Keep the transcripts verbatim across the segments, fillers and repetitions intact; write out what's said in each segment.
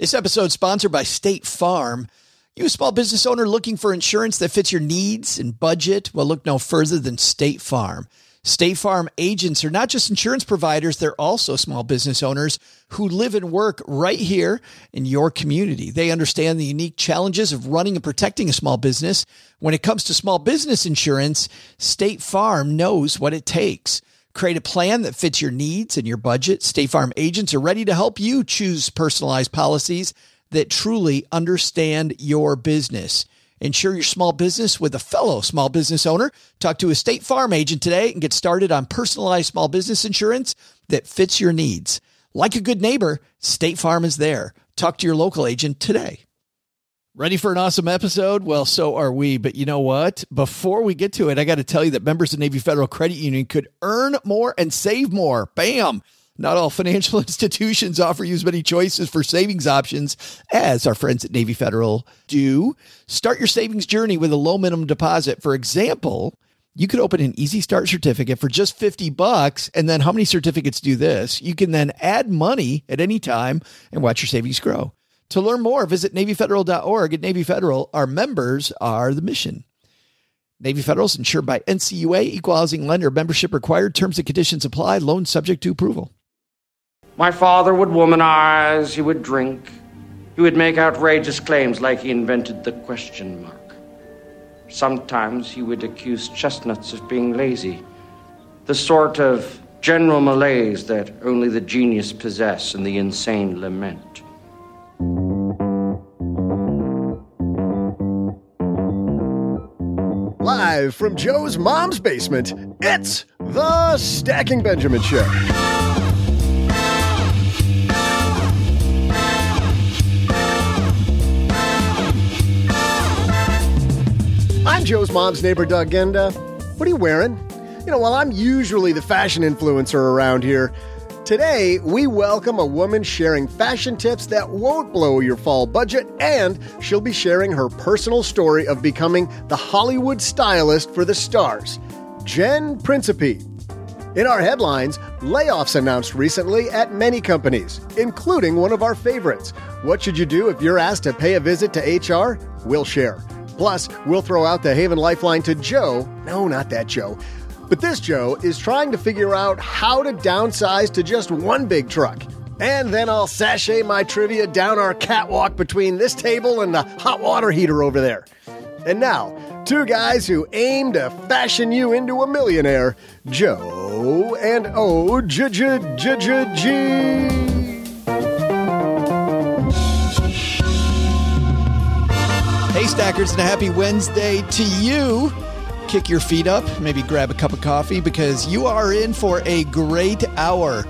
This episode is sponsored by State Farm. You a small business owner looking for insurance that fits your needs and budget? Well, look no further than State Farm. State Farm agents are not just insurance providers, they're also small business owners who live and work right here in your community. They understand the unique challenges of running and protecting a small business. When it comes to small business insurance, State Farm knows what it takes. Create a plan that fits your needs and your budget. State Farm agents are ready to help you choose personalized policies that truly understand your business. Insure your small business with a fellow small business owner. Talk to a State Farm agent today and get started on personalized small business insurance that fits your needs. Like a good neighbor, State Farm is there. Talk to your local agent today. Ready for an awesome episode? Well, so are we. But you know what? Before we get to it, I got to tell you that members of Navy Federal Credit Union could earn more and save more. Bam! Not all financial institutions offer you as many choices for savings options as our friends at Navy Federal do. Start your savings journey with a low minimum deposit. For example, you could open an Easy Start certificate for just fifty bucks. And then how many certificates do this? You can then add money at any time and watch your savings grow. To learn more, visit Navy Federal dot org. At Navy Federal, our members are the mission. Navy Federal is insured by N C U A, equal housing lender, membership required, terms and conditions apply, loan subject to approval. My father would womanize, he would drink, he would make outrageous claims like he invented the question mark. Sometimes he would accuse chestnuts of being lazy, the sort of general malaise that only the genius possess and the insane lament. Live from Joe's mom's basement, it's the Stacking Benjamin Show. I'm Joe's mom's neighbor, Doug Genda. What are you wearing? You know, while I'm usually the fashion influencer around here, today we welcome a woman sharing fashion tips that won't blow your fall budget, and she'll be sharing her personal story of becoming the Hollywood stylist for the stars, Jen Principe. In our headlines, layoffs announced recently at many companies, including one of our favorites. What should you do if you're asked to pay a visit to H R? We'll share. Plus, we'll throw out the Haven Lifeline to Joe. No, not that Joe. But this Joe is trying to figure out how to downsize to just one big truck. And then I'll sashay my trivia down our catwalk between this table and the hot water heater over there. And now, two guys who aim to fashion you into a millionaire, Joe and O J J J J G. Hey, Stackers, and a happy Wednesday to you. Kick your feet up, maybe grab a cup of coffee, because you are in for a great hour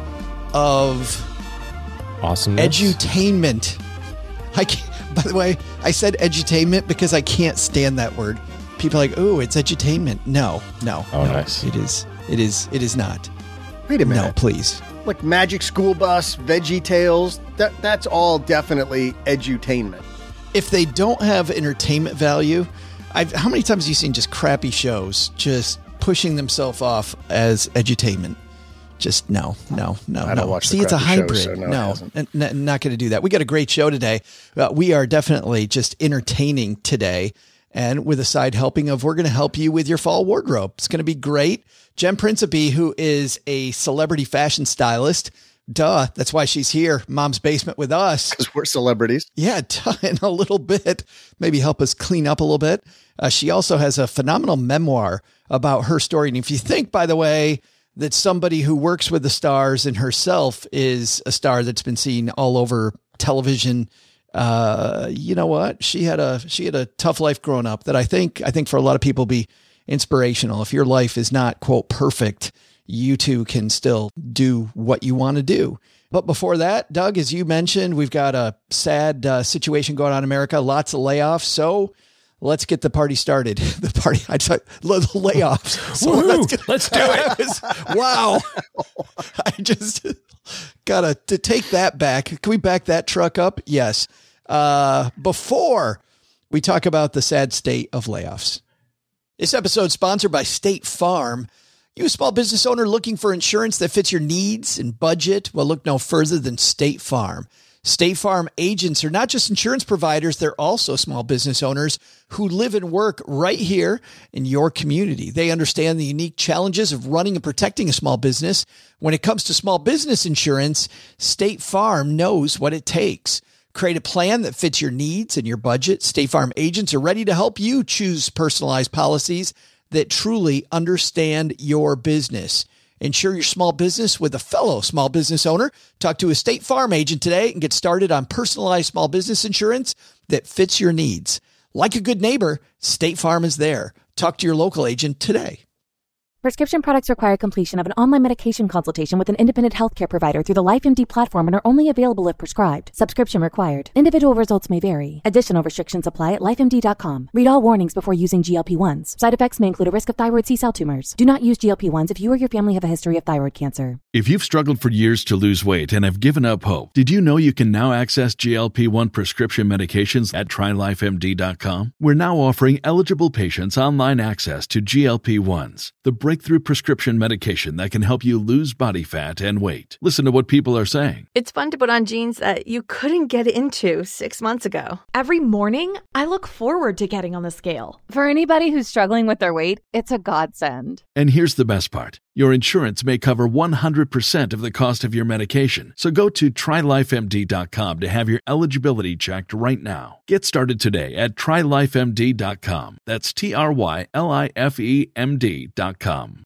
of awesomeness. Edutainment. I can't, by the way, I said edutainment because I can't stand that word. People are like, ooh, it's edutainment. No, no. Oh, no, nice. It is. It is. It is not. Wait a minute. No, please. Like Magic School Bus, Veggie Tales, that, that's all definitely edutainment. If they don't have entertainment value, I've, how many times have you seen just crappy shows just pushing themselves off as edutainment? Just no, no, no. I don't no. watch See, the it's a crappy hybrid. shows, so no, no, it n- n- not going to do that. We got a great show today. Uh, we are definitely just entertaining today, and with a side helping of we're going to help you with your fall wardrobe. It's going to be great. Jen Principe, who is a celebrity fashion stylist. Duh. That's why she's here. Mom's basement with us. Because we're celebrities. Yeah, duh, in a little bit. Maybe help us clean up a little bit. Uh, she also has a phenomenal memoir about her story. And if you think, by the way, that somebody who works with the stars and herself is a star that's been seen all over television, uh, you know what? She had a she had a tough life growing up that I think I think for a lot of people be inspirational. If your life is not, quote, perfect, you too can still do what you want to do. But before that, Doug, as you mentioned, we've got a sad uh, situation going on in America, lots of layoffs. So let's get the party started. The party, I t- layoffs. So let's, get, let's do it. Was, wow. I just gotta to take that back. Can we back that truck up? Yes. Uh, before we talk about the sad state of layoffs. This episode is sponsored by State Farm. You a small business owner looking for insurance that fits your needs and budget? Well, look no further than State Farm. State Farm agents are not just insurance providers, they're also small business owners who live and work right here in your community. They understand the unique challenges of running and protecting a small business. When it comes to small business insurance, State Farm knows what it takes. Create a plan that fits your needs and your budget. State Farm agents are ready to help you choose personalized policies that truly understand your business. Insure your small business with a fellow small business owner. Talk to a State Farm agent today and get started on personalized small business insurance that fits your needs. Like a good neighbor, State Farm is there. Talk to your local agent today. Prescription products require completion of an online medication consultation with an independent healthcare provider through the LifeMD platform and are only available if prescribed. Subscription required. Individual results may vary. Additional restrictions apply at life M D dot com. Read all warnings before using G L P ones. Side effects may include a risk of thyroid C-cell tumors. Do not use G L P ones if you or your family have a history of thyroid cancer. If you've struggled for years to lose weight and have given up hope, did you know you can now access G L P one prescription medications at try life M D dot com? We're now offering eligible patients online access to G L P ones, the breakthrough prescription medication that can help you lose body fat and weight. Listen to what people are saying. It's fun to put on jeans that you couldn't get into six months ago. Every morning, I look forward to getting on the scale. For anybody who's struggling with their weight, it's a godsend. And here's the best part. Your insurance may cover one hundred percent of the cost of your medication. So go to try life M D dot com to have your eligibility checked right now. Get started today at try life M D dot com. That's T R Y L I F E M D dot com.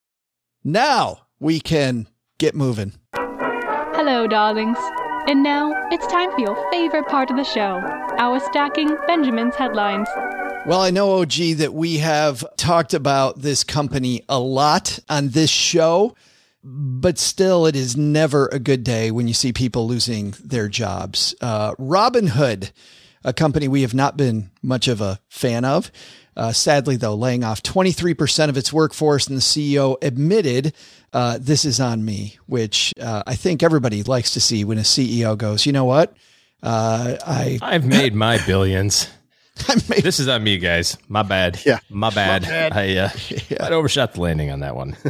Now we can get moving. Hello, darlings. And now it's time for your favorite part of the show, our Stacking Benjamin's headlines. Well, I know, O G, that we have talked about this company a lot on this show, but still it is never a good day when you see people losing their jobs. Uh, Robinhood, a company we have not been much of a fan of, Uh, sadly, though, laying off twenty-three percent of its workforce, and the C E O admitted, uh, this is on me, which uh, I think everybody likes to see when a C E O goes, you know what? Uh, I, I've made my billions. I made, This is on me, guys. My bad. Yeah. My bad. My bad. I, uh, Yeah. I overshot the landing on that one.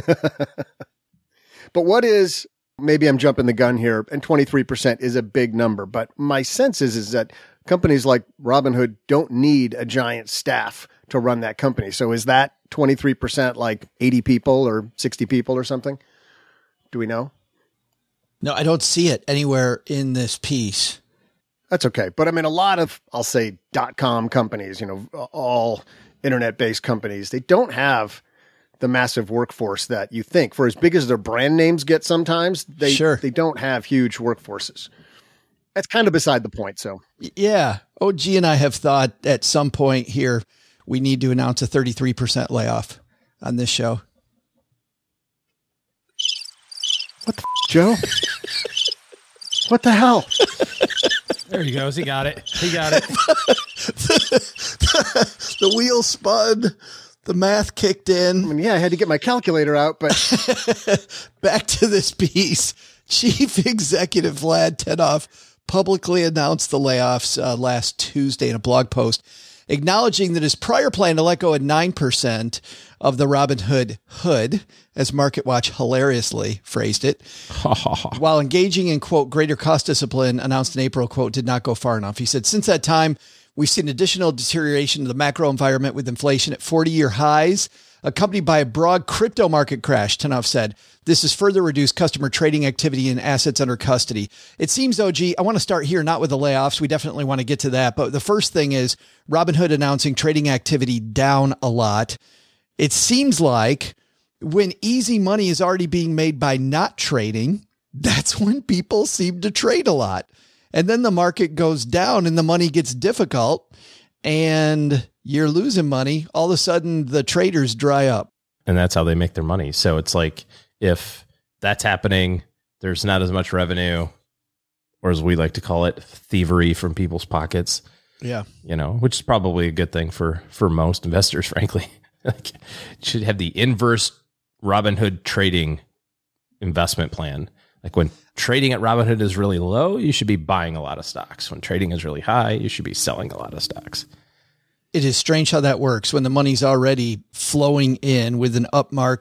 But what is, maybe I'm jumping the gun here, and twenty-three percent is a big number, but my sense is, is that companies like Robinhood don't need a giant staff to run that company. So is that twenty-three percent like eighty people or sixty people or something? Do we know? No, I don't see it anywhere in this piece. That's okay. But I mean, a lot of, I'll say, dot-com companies, you know, all internet-based companies, they don't have the massive workforce that you think. For as big as their brand names get sometimes, they, Sure. they don't have huge workforces. That's kind of beside the point. So Yeah. O G and I have thought at some point here, we need to announce a thirty-three percent layoff on this show. what the f- Joe? What the hell? There he goes. He got it. He got it. The wheel spun. The math kicked I in. mean, yeah, I had to get my calculator out, but Back to this piece. Chief Executive Vlad Tedov publicly announced the layoffs uh, last Tuesday in a blog post, acknowledging that his prior plan to let go at nine percent of the Robinhood hood, as MarketWatch hilariously phrased it, while engaging in, quote, greater cost discipline announced in April, quote, did not go far enough. He said, since that time, we've seen additional deterioration of the macro environment with inflation at forty-year highs, accompanied by a broad crypto market crash, Tedov said. This has further reduced customer trading activity and assets under custody. It seems, O G, I want to start here, not with the layoffs. We definitely want to get to that. But the first thing is Robinhood announcing trading activity down a lot. It seems like when easy money is already being made by not trading, that's when people seem to trade a lot. And then the market goes down and the money gets difficult and you're losing money. All of a sudden the traders dry up. And that's how they make their money. So it's like, if that's happening, there's not as much revenue, or as we like to call it, thievery from people's pockets. Yeah. You know, which is probably a good thing for, for most investors, frankly. Like, should have the inverse Robinhood trading investment plan. Like when trading at Robinhood is really low, you should be buying a lot of stocks. When trading is really high, you should be selling a lot of stocks. It is strange how that works when the money's already flowing in with an up market.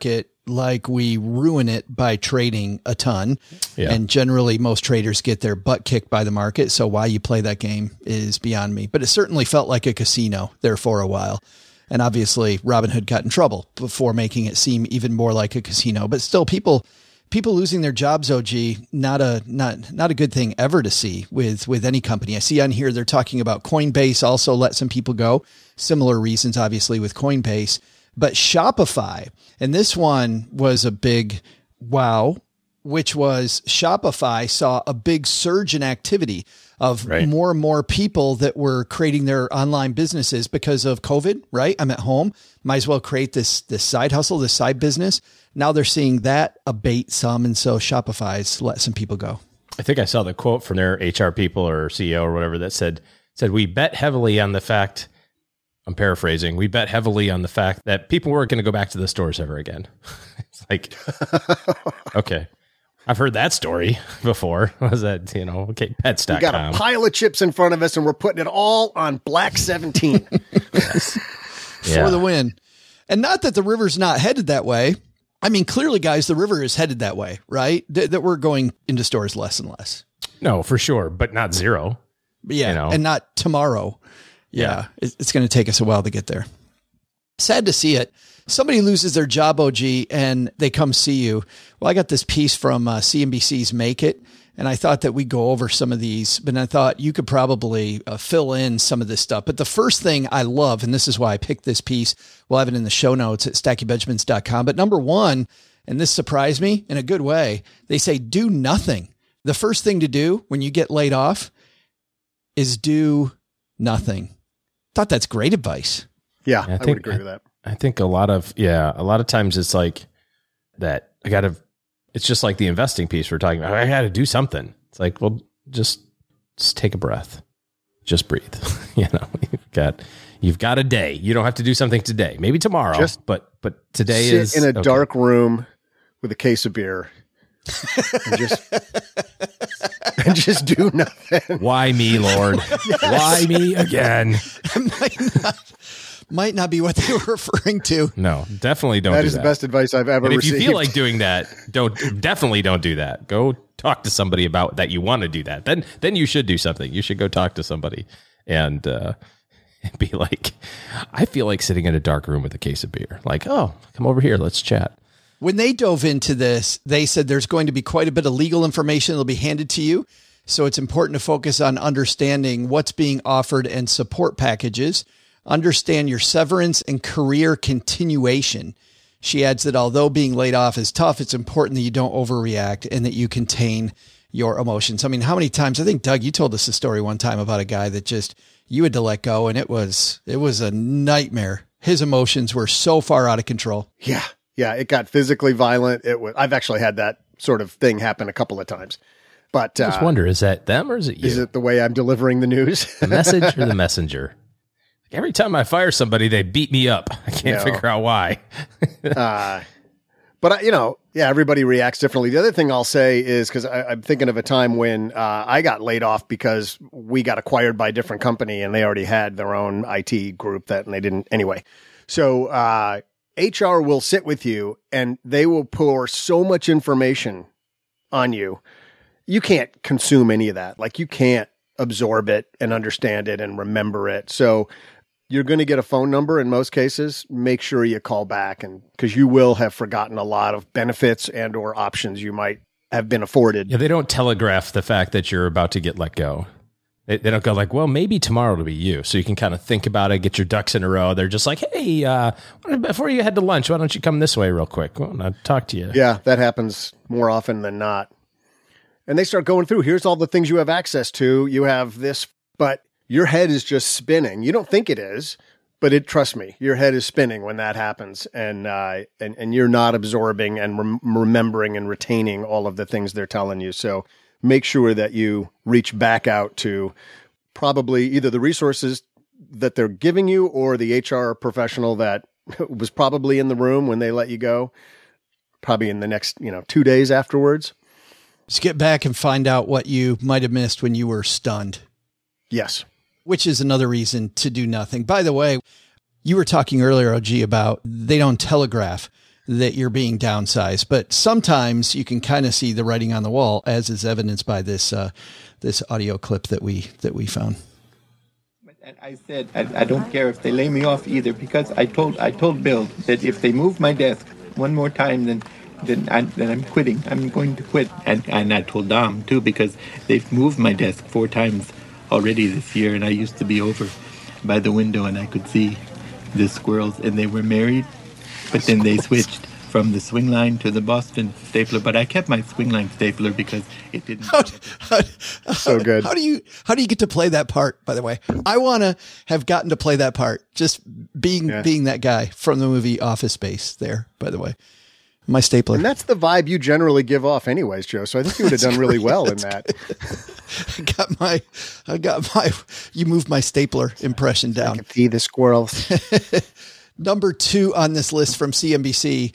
like we ruin it by trading a ton. Yeah. And generally most traders get their butt kicked by the market. So why you play that game is beyond me, but it certainly felt like a casino there for a while. And obviously Robinhood got in trouble before making it seem even more like a casino, but still people, people losing their jobs, O G, not a, not, not a good thing ever to see with, with any company. I see on here, they're talking about Coinbase also let some people go. Similar reasons, obviously, with Coinbase. But Shopify, and this one was a big wow, which was Shopify saw a big surge in activity of right. more and more people that were creating their online businesses because of COVID, right? I'm at home, might as well create this, this side hustle, this side business. Now they're seeing that abate some. And so Shopify's let some people go. I think I saw the quote from their H R people or C E O or whatever that said, said, we bet heavily on the fact, I'm paraphrasing, we bet heavily on the fact that people weren't going to go back to the stores ever again. It's like, okay, I've heard that story before. What was that, you know, okay, pets dot com. We got a pile of chips in front of us and we're putting it all on Black seventeen. Yes. Yeah. For the win. And not that the river's not headed that way. I mean, clearly, guys, the river is headed that way, right? Th- that we're going into stores less and less. No, for sure, but not zero. But yeah, you know? and not tomorrow. Yeah, Yeah. It's, it's going to take us a while to get there. Sad to see it. Somebody loses their job, O G, and they come see you. Well, I got this piece from uh, C N B C's Make It, and I thought that we'd go over some of these, but I thought you could probably uh, fill in some of this stuff. But the first thing I love, and this is why I picked this piece, we'll have it in the show notes at stacky benjamins dot com. But number one, and this surprised me in a good way, they say do nothing. The first thing to do when you get laid off is do nothing. Thought that's great advice. Yeah, I I, think- would agree with that. I think a lot of, yeah, a lot of times it's like that. I got to, it's just like the investing piece we're talking about. I got to do something. It's like, well, just, just take a breath, just breathe. You know, you've got, you've got a day. You don't have to do something today, maybe tomorrow, Just but, but today Sit is in a okay. dark room with a case of beer and just and just do nothing. Why me, Lord? Why me again? might not, might not be what they were referring to. No, definitely don't That do is that. the best advice I've ever And if received. you feel like doing that, don't definitely don't do that. Go talk to somebody about that. You want to do that. Then, then you should do something. You should go talk to somebody and, uh, and be like, I feel like sitting in a dark room with a case of beer. Like, oh, come over here. Let's chat. When they dove into this, they said there's going to be quite a bit of legal information that'll be handed to you. So it's important to focus on understanding what's being offered and support packages. Understand your severance and career continuation. She adds that although being laid off is tough, it's important that you don't overreact and that you contain your emotions. I mean, how many times, I think, Doug, you told us a story one time about a guy that just, you had to let go and it was, it was a nightmare. His emotions were so far out of control. Yeah. Yeah. It got physically violent. It was, I've actually had that sort of thing happen a couple of times. But I just uh, wonder, is that them or is it you? is it the way I'm delivering the news? The message or the messenger? Every time I fire somebody, they beat me up. I can't No. figure out why. uh, but, I, you know, yeah, everybody reacts differently. The other thing I'll say is, because I'm thinking of a time when uh, I got laid off because we got acquired by a different company and they already had their own I T group that, and they didn't anyway. So uh, H R will sit with you and they will pour so much information on you. You can't consume any of that. Like you can't absorb it and understand it and remember it. So you're going to get a phone number in most cases. Make sure you call back, and because you will have forgotten a lot of benefits and or options you might have been afforded. Yeah, they don't telegraph the fact that you're about to get let go. They, they don't go like, well, maybe tomorrow it'll be you. So you can kind of think about it, get your ducks in a row. They're just like, hey, uh, before you head to lunch, why don't you come this way real quick? Well, I'll talk to you. Yeah, that happens more often than not. And they start going through, here's all the things you have access to. You have this, but your head is just spinning. You don't think it is, but it, trust me, your head is spinning when that happens. And, uh, and, and you're not absorbing and rem- remembering and retaining all of the things they're telling you. So make sure that you reach back out to probably either the resources that they're giving you or the H R professional that was probably in the room when they let you go, probably in the next, you know, two days afterwards. Just get back and find out what you might have missed when you were stunned. Yes. Which is another reason to do nothing. By the way, you were talking earlier, O G, about they don't telegraph. that you're being downsized. But sometimes you can kind of see the writing on the wall, as is evidenced by this uh, this audio clip that we that we found. And I said, I, I don't care if they lay me off either, because I told I told Bill that if they move my desk one more time, then then, I, then I'm quitting. I'm going to quit. And, and I told Dom, too, because they've moved my desk four times already this year, and I used to be over by the window, and I could see the squirrels, and they were married, but then they switched from the swing line to the Boston stapler, but I kept my swing line stapler because it didn't. How, how, so good. How do you how do you get to play that part? By the way, I want to have gotten to play that part. Just being yeah. being that guy from the movie Office Space. There, by the way, my stapler. And that's the vibe you generally give off, anyways, Joe. So I think you would have done really well in that. I got my I got my you moved my stapler impression down. I can see the squirrels. Number two on this list from C N B C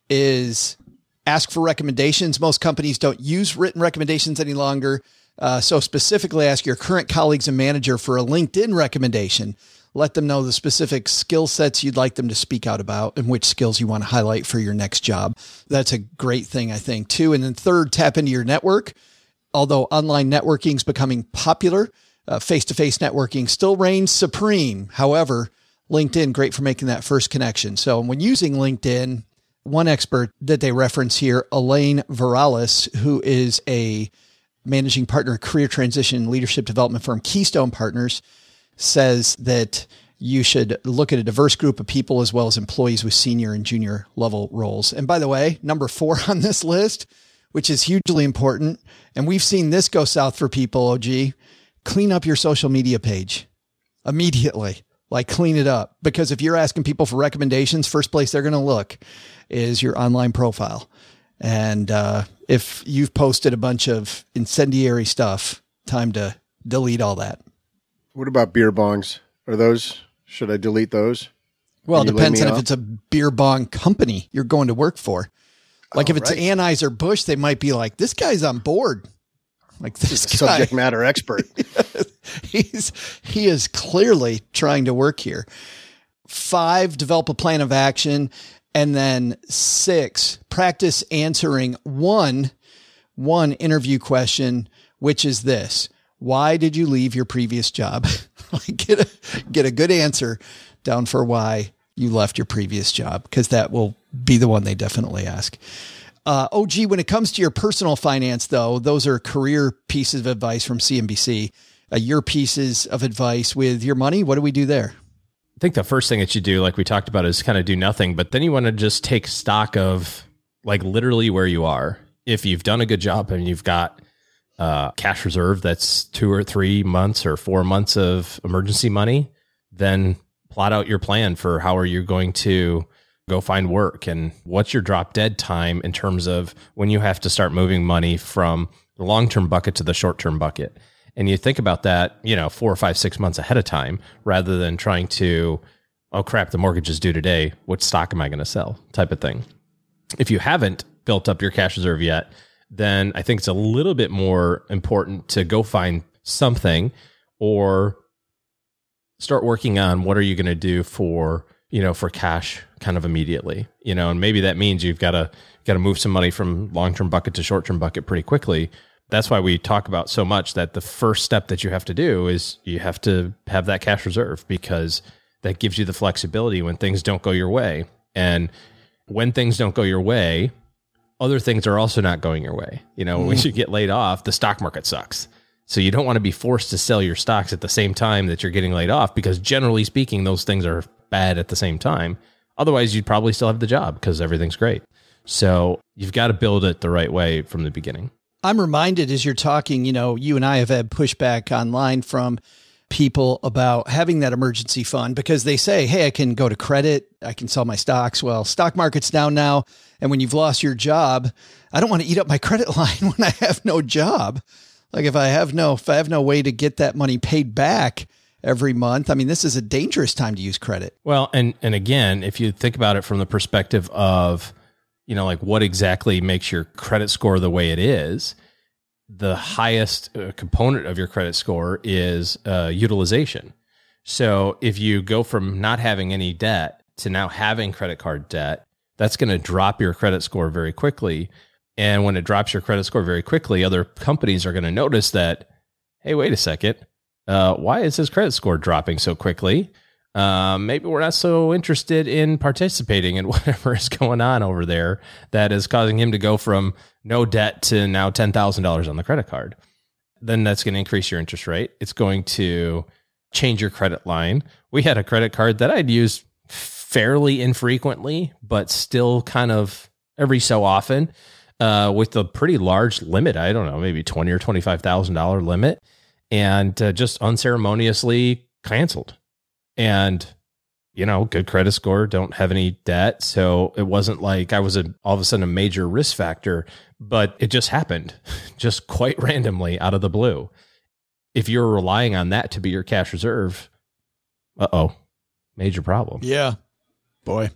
is ask for recommendations. Most companies don't use written recommendations any longer. Uh, so specifically ask your current colleagues and manager for a LinkedIn recommendation. Let them know the specific skill sets you'd like them to speak out about and which skills you want to highlight for your next job. That's a great thing, I think, too. And then third, tap into your network. Although online networking is becoming popular, uh, face-to-face networking still reigns supreme. However, LinkedIn, great for making that first connection. So when using LinkedIn, one expert that they reference here, Elaine Viralis, who is a managing partner at career transition and leadership development firm Keystone Partners, says that you should look at a diverse group of people as well as employees with senior and junior level roles. And by the way, number four on this list, which is hugely important, and we've seen this go south for people, O G, clean up your social media page immediately. Like clean it up, because if you're asking people for recommendations, first place they're going to look is your online profile. And uh, if you've posted a bunch of incendiary stuff, time to delete all that. What about beer bongs? Are those, should I delete those? Well, it depends on if it's a beer bong company you're going to work for. Like oh, if it's right. Anheuser-Busch, they might be like, this guy's on board. Like this guy, subject matter expert. He's, he is clearly trying to work here. Five, develop a plan of action. And then six, practice answering one, one interview question, which is this: why did you leave your previous job? Like get a, get a good answer down for why you left your previous job, because that will be the one they definitely ask. Uh, O G, when it comes to your personal finance, though, those are career pieces of advice from C N B C. Uh, your pieces of advice with your money, what do we do there? I think the first thing that you do, like we talked about, is kind of do nothing, but then you want to just take stock of like literally where you are. If you've done a good job and you've got uh, cash reserve that's two or three months or four months of emergency money, then plot out your plan for how are you going to go find work and what's your drop dead time in terms of when you have to start moving money from the long-term bucket to the short-term bucket. And you think about that, you know, four or five, six months ahead of time, rather than trying to, oh crap, the mortgage is due today. What stock am I going to sell? Type of thing. If you haven't built up your cash reserve yet, then I think it's a little bit more important to go find something or start working on what are you going to do for, you know, for cash kind of immediately, you know, and maybe that means you've got to, got to move some money from long-term bucket to short-term bucket pretty quickly. That's why we talk about so much that the first step that you have to do is you have to have that cash reserve, because that gives you the flexibility when things don't go your way. And when things don't go your way, other things are also not going your way. You know, mm. when you get laid off, the stock market sucks. So you don't want to be forced to sell your stocks at the same time that you're getting laid off, because generally speaking, those things are bad at the same time. Otherwise, you'd probably still have the job because everything's great. So you've got to build it the right way from the beginning. I'm reminded as you're talking, you know, you and I have had pushback online from people about having that emergency fund, because they say, hey, I can go to credit, I can sell my stocks. Well, stock market's down now. And when you've lost your job, I don't want to eat up my credit line when I have no job. Like if I have no, if I have no way to get that money paid back every month, I mean, this is a dangerous time to use credit. Well, and, and again, if you think about it from the perspective of, you know, like what exactly makes your credit score the way it is, the highest uh, component of your credit score is uh, utilization. So if you go from not having any debt to now having credit card debt, that's going to drop your credit score very quickly. And when it drops your credit score very quickly, other companies are going to notice that, hey, wait a second, uh, why is his credit score dropping so quickly? Um, maybe we're not so interested in participating in whatever is going on over there that is causing him to go from no debt to now ten thousand dollars on the credit card. Then that's going to increase your interest rate. It's going to change your credit line. We had a credit card that I'd use fairly infrequently, but still kind of every so often, uh, with a pretty large limit. I don't know, maybe twenty or twenty-five thousand dollars limit, and uh, just unceremoniously canceled. And, you know, good credit score, don't have any debt. So it wasn't like I was a, all of a sudden a major risk factor, but it just happened just quite randomly out of the blue. If you're relying on that to be your cash reserve, uh-oh, major problem. Yeah, boy.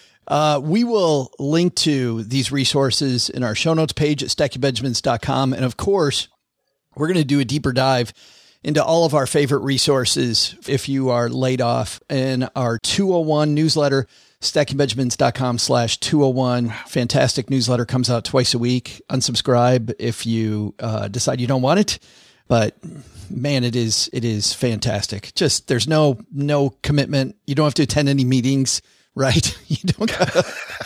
Uh, we will link to these resources in our show notes page at stacky benjamins dot com. And of course, we're going to do a deeper dive into all of our favorite resources if you are laid off in our two oh one newsletter, stacky benjamins dot com slash two oh one. Fantastic newsletter, comes out twice a week. Unsubscribe if you uh, decide you don't want it. But man, it is it is fantastic. Just there's no no commitment. You don't have to attend any meetings, right? You don't gotta,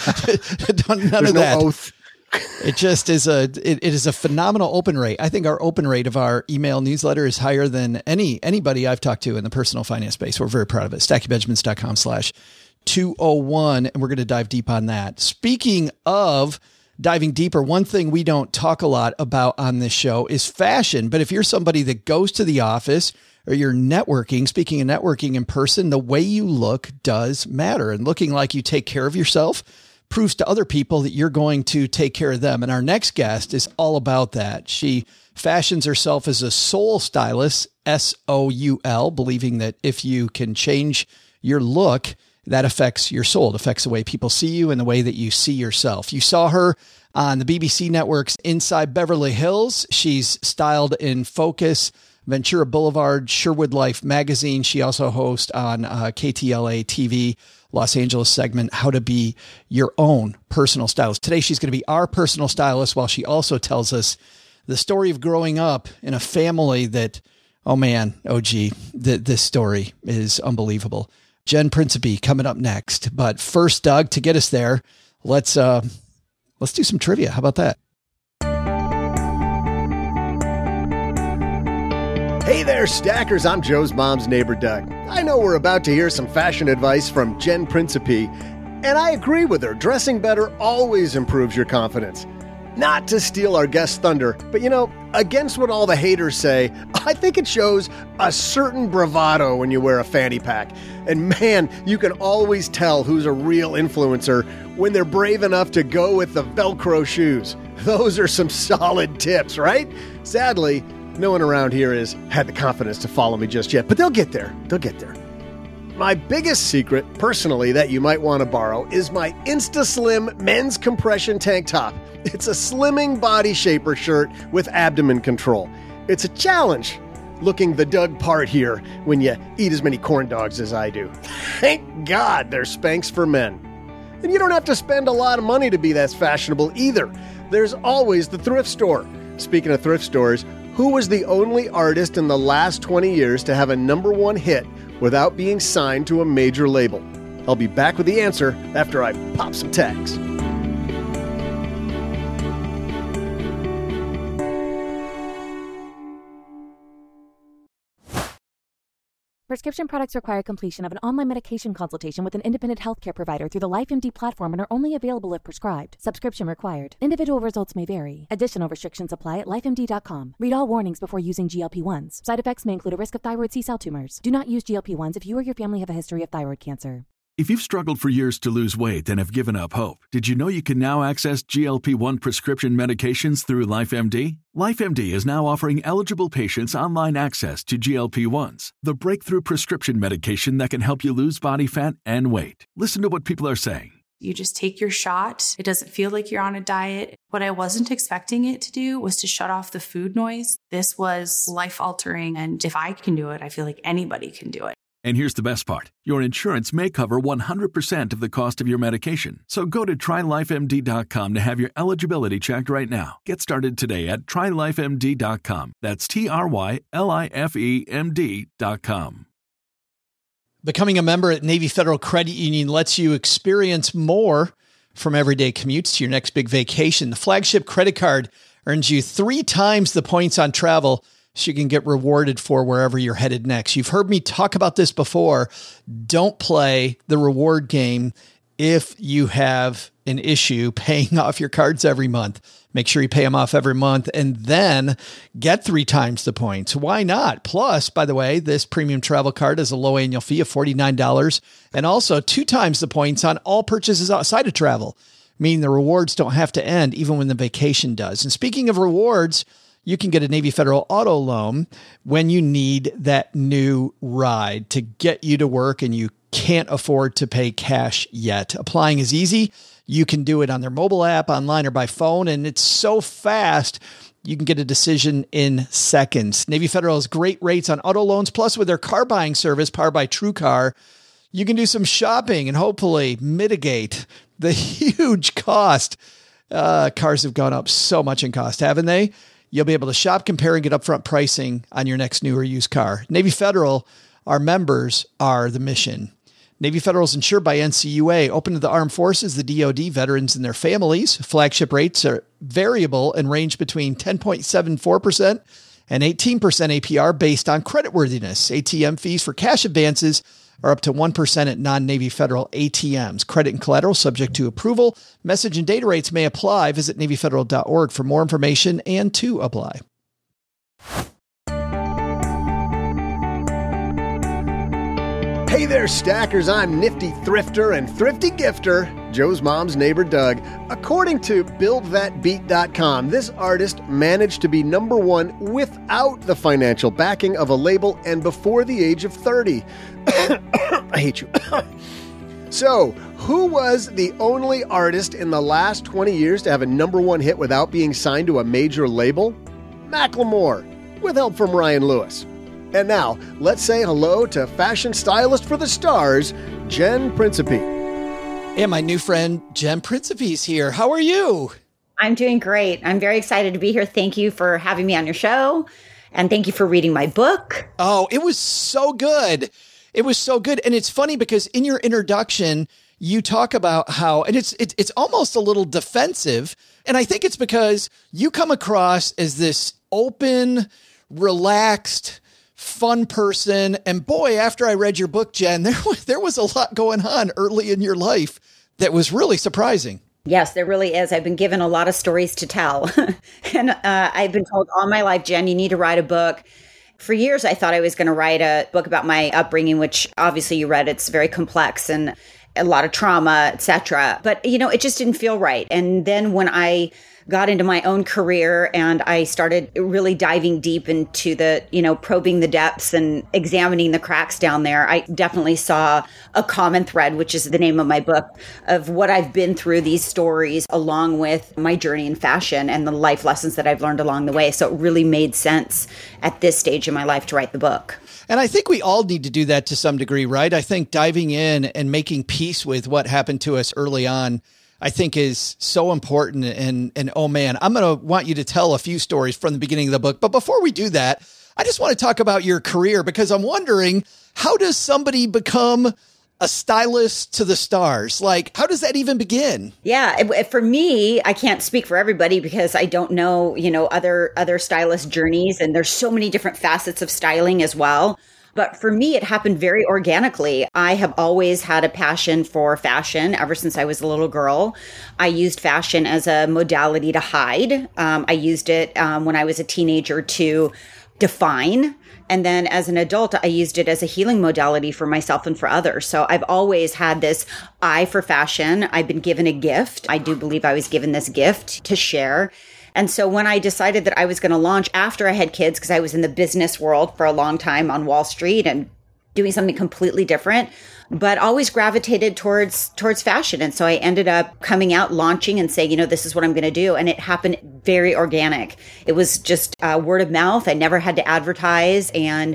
don't, none there's of no that. Oath. It just is a, it, it is a phenomenal open rate. I think our open rate of our email newsletter is higher than any, anybody I've talked to in the personal finance space. We're very proud of it. stacky benjamins dot com slash two oh one. And we're going to dive deep on that. Speaking of diving deeper, one thing we don't talk a lot about on this show is fashion. But if you're somebody that goes to the office or you're networking, speaking of networking in person, the way you look does matter. And looking like you take care of yourself proves to other people that you're going to take care of them. And our next guest is all about that. She fashions herself as a soul stylist, S O U L, believing that if you can change your look, that affects your soul. It affects the way people see you and the way that you see yourself. You saw her on the B B C network's Inside Beverly Hills. She's styled in Focus, Ventura Boulevard, Sherwood Life magazine. She also hosts on uh, K T L A T V, Los Angeles segment, How to Be Your Own Personal Stylist. Today, she's going to be our personal stylist while she also tells us the story of growing up in a family that, oh man, oh gee, th- this story is unbelievable. Jen Principe coming up next. But first, Doug, to get us there, let's uh, let's do some trivia. How about that? Hey there, Stackers. I'm Joe's mom's neighbor, Doug. I know we're about to hear some fashion advice from Jen Principe, and I agree with her. Dressing better always improves your confidence. Not to steal our guest's thunder, but you know, against what all the haters say, I think it shows a certain bravado when you wear a fanny pack. And man, you can always tell who's a real influencer when they're brave enough to go with the Velcro shoes. Those are some solid tips, right? Sadly, no one around here has had the confidence to follow me just yet, but they'll get there. They'll get there. My biggest secret, personally, that you might want to borrow is my InstaSlim men's compression tank top. It's a slimming body shaper shirt with abdomen control. It's a challenge looking the Doug part here when you eat as many corn dogs as I do. Thank God there's Spanx for men. And you don't have to spend a lot of money to be that fashionable either. There's always the thrift store. Speaking of thrift stores, who was the only artist in the last twenty years to have a number one hit without being signed to a major label? I'll be back with the answer after I pop some tags. Prescription products require completion of an online medication consultation with an independent healthcare provider through the LifeMD platform and are only available if prescribed. Subscription required. Individual results may vary. Additional restrictions apply at life M D dot com. Read all warnings before using G L P one s. Side effects may include a risk of thyroid C-cell tumors. Do not use G L P one s if you or your family have a history of thyroid cancer. If you've struggled for years to lose weight and have given up hope, did you know you can now access G L P one prescription medications through LifeMD? LifeMD is now offering eligible patients online access to G L P one s, the breakthrough prescription medication that can help you lose body fat and weight. Listen to what people are saying. You just take your shot. It doesn't feel like you're on a diet. What I wasn't expecting it to do was to shut off the food noise. This was life-altering, and if I can do it, I feel like anybody can do it. And here's the best part. Your insurance may cover one hundred percent of the cost of your medication. So go to try life M D dot com to have your eligibility checked right now. Get started today at try life M D dot com. That's T R Y L I F E M D dot com. Becoming a member at Navy Federal Credit Union lets you experience more from everyday commutes to your next big vacation. The flagship credit card earns you three times the points on travel, so you can get rewarded for wherever you're headed next. You've heard me talk about this before. Don't play the reward game if you have an issue paying off your cards every month. Make sure you pay them off every month and then get three times the points. Why not? Plus, by the way, this premium travel card has a low annual fee of forty-nine dollars and also two times the points on all purchases outside of travel, meaning the rewards don't have to end even when the vacation does. And speaking of rewards, you can get a Navy Federal auto loan when you need that new ride to get you to work and you can't afford to pay cash yet. Applying is easy. You can do it on their mobile app, online, or by phone, and it's so fast, you can get a decision in seconds. Navy Federal has great rates on auto loans, plus with their car buying service powered by TrueCar, you can do some shopping and hopefully mitigate the huge cost. Uh, cars have gone up so much in cost, haven't they? You'll be able to shop, compare, and get upfront pricing on your next new or used car. Navy Federal, our members are the mission. Navy Federal is insured by N C U A, open to the armed forces, the D O D, veterans, and their families. Flagship rates are variable and range between ten point seven four percent and eighteen percent A P R based on creditworthiness. A T M fees for cash advances are up to one percent at non-Navy Federal A T Ms. Credit and collateral subject to approval. Message and data rates may apply. Visit Navy Federal dot org for more information and to apply. Hey there, stackers. I'm Nifty Thrifter and Thrifty Gifter, Joe's mom's neighbor, Doug. According to build that beat dot com, this artist managed to be number one without the financial backing of a label and before the age of thirty. I hate you. So, who was the only artist in the last twenty years to have a number one hit without being signed to a major label? Macklemore, with help from Ryan Lewis. And now, let's say hello to fashion stylist for the stars, Jen Principe. And my new friend, Jen Principe, is here. How are you? I'm doing great. I'm very excited to be here. Thank you for having me on your show. And thank you for reading my book. Oh, it was so good. It was so good. And it's funny because in your introduction, you talk about how, and it's, it's, it's almost a little defensive. And I think it's because you come across as this open, relaxed, fun person. And boy, after I read your book, Jen, there was, there was a lot going on early in your life that was really surprising. Yes, there really is. I've been given a lot of stories to tell. and uh, I've been told all my life, Jen, you need to write a book. For years, I thought I was going to write a book about my upbringing, which obviously you read. It's very complex and a lot of trauma, et cetera. But, you know, it just didn't feel right. And then when I got into my own career and I started really diving deep into the, you know, probing the depths and examining the cracks down there, I definitely saw a common thread, which is the name of my book, of what I've been through, these stories, along with my journey in fashion and the life lessons that I've learned along the way. So it really made sense at this stage in my life to write the book. And I think we all need to do that to some degree, right? I think diving in and making peace with what happened to us early on, I think is so important. And, and oh man, I'm going to want you to tell a few stories from the beginning of the book. But before we do that, I just want to talk about your career because I'm wondering, how does somebody become a stylist to the stars? Like, how does that even begin? Yeah, for me, I can't speak for everybody because I don't know, you know, other other stylist journeys. And there's so many different facets of styling as well. But for me, it happened very organically. I have always had a passion for fashion ever since I was a little girl. I used fashion as a modality to hide. Um, I used it um, when I was a teenager to define. And then as an adult, I used it as a healing modality for myself and for others. So I've always had this eye for fashion. I've been given a gift. I do believe I was given this gift to share. And so when I decided that I was going to launch after I had kids, because I was in the business world for a long time on Wall Street and doing something completely different, but always gravitated towards towards fashion. And so I ended up coming out, launching and saying, you know, this is what I'm going to do. And it happened very organic. It was just uh, word of mouth. I never had to advertise. And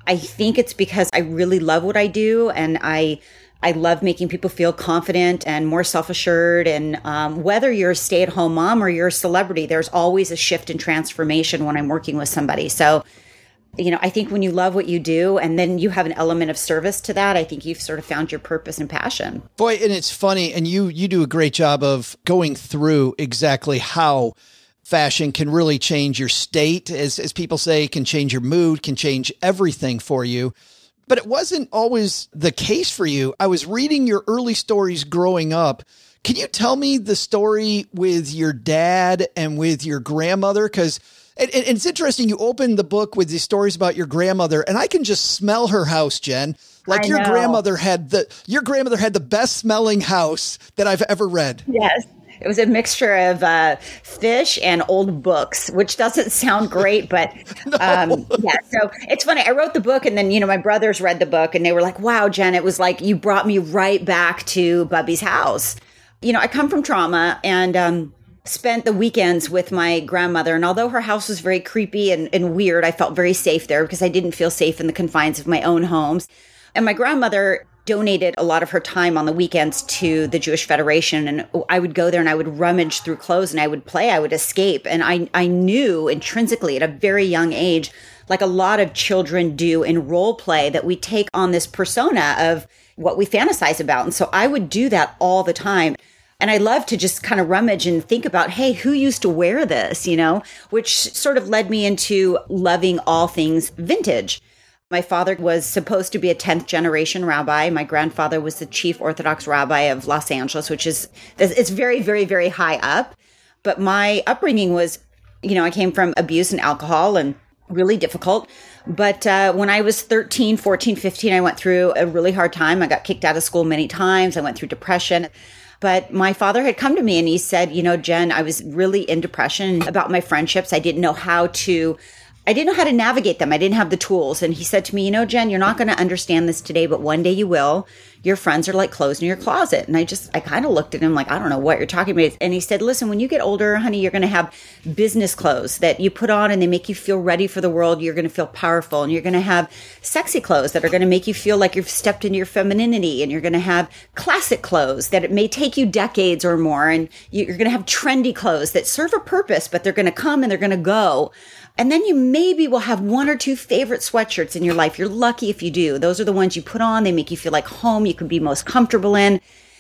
I think it's because I really love what I do, and I I love making people feel confident and more self-assured. And um, whether you're a stay-at-home mom or you're a celebrity, there's always a shift and transformation when I'm working with somebody. So, you know, I think when you love what you do and then you have an element of service to that, I think you've sort of found your purpose and passion. Boy, and it's funny, and you you do a great job of going through exactly how fashion can really change your state, as as people say, can change your mood, can change everything for you. But it wasn't always the case for you. I was reading your early stories growing up. Can you tell me the story with your dad and with your grandmother? Because and, and it's interesting. You opened the book with these stories about your grandmother, and I can just smell her house, Jen. Like I your know. grandmother had the your grandmother had the best smelling house that I've ever read. Yes. It was a mixture of uh, fish and old books, which doesn't sound great, but no. um, yeah. So it's funny. I wrote the book, and then, you know, my brothers read the book, and they were like, wow, Jen, it was like you brought me right back to Bubby's house. You know, I come from trauma and um, spent the weekends with my grandmother. And although her house was very creepy and, and weird, I felt very safe there because I didn't feel safe in the confines of my own homes. And my grandmother donated a lot of her time on the weekends to the Jewish Federation. And I would go there and I would rummage through clothes and I would play, I would escape. And I, I knew intrinsically at a very young age, like a lot of children do in role play, that we take on this persona of what we fantasize about. And so I would do that all the time. And I love to just kind of rummage and think about, hey, who used to wear this, you know, which sort of led me into loving all things vintage. My father was supposed to be a tenth generation rabbi. My grandfather was the chief Orthodox rabbi of Los Angeles, which is, it's very, very, very high up. But my upbringing was, you know, I came from abuse and alcohol and really difficult. But uh, when I was thirteen, fourteen, fifteen, I went through a really hard time. I got kicked out of school many times. I went through depression. But my father had come to me and he said, you know, Jen, I was really in depression about my friendships. I didn't know how to I didn't know how to navigate them. I didn't have the tools. And he said to me, you know, Jen, you're not going to understand this today, but one day you will. Your friends are like clothes in your closet. And I just, I kind of looked at him like, I don't know what you're talking about. And he said, listen, when you get older, honey, you're going to have business clothes that you put on and they make you feel ready for the world. You're going to feel powerful. And you're going to have sexy clothes that are going to make you feel like you've stepped into your femininity. And you're going to have classic clothes that it may take you decades or more. And you're going to have trendy clothes that serve a purpose, but they're going to come and they're going to go. And then you maybe will have one or two favorite sweatshirts in your life. You're lucky if you do. Those are the ones you put on. They make you feel like home. You can be most comfortable in.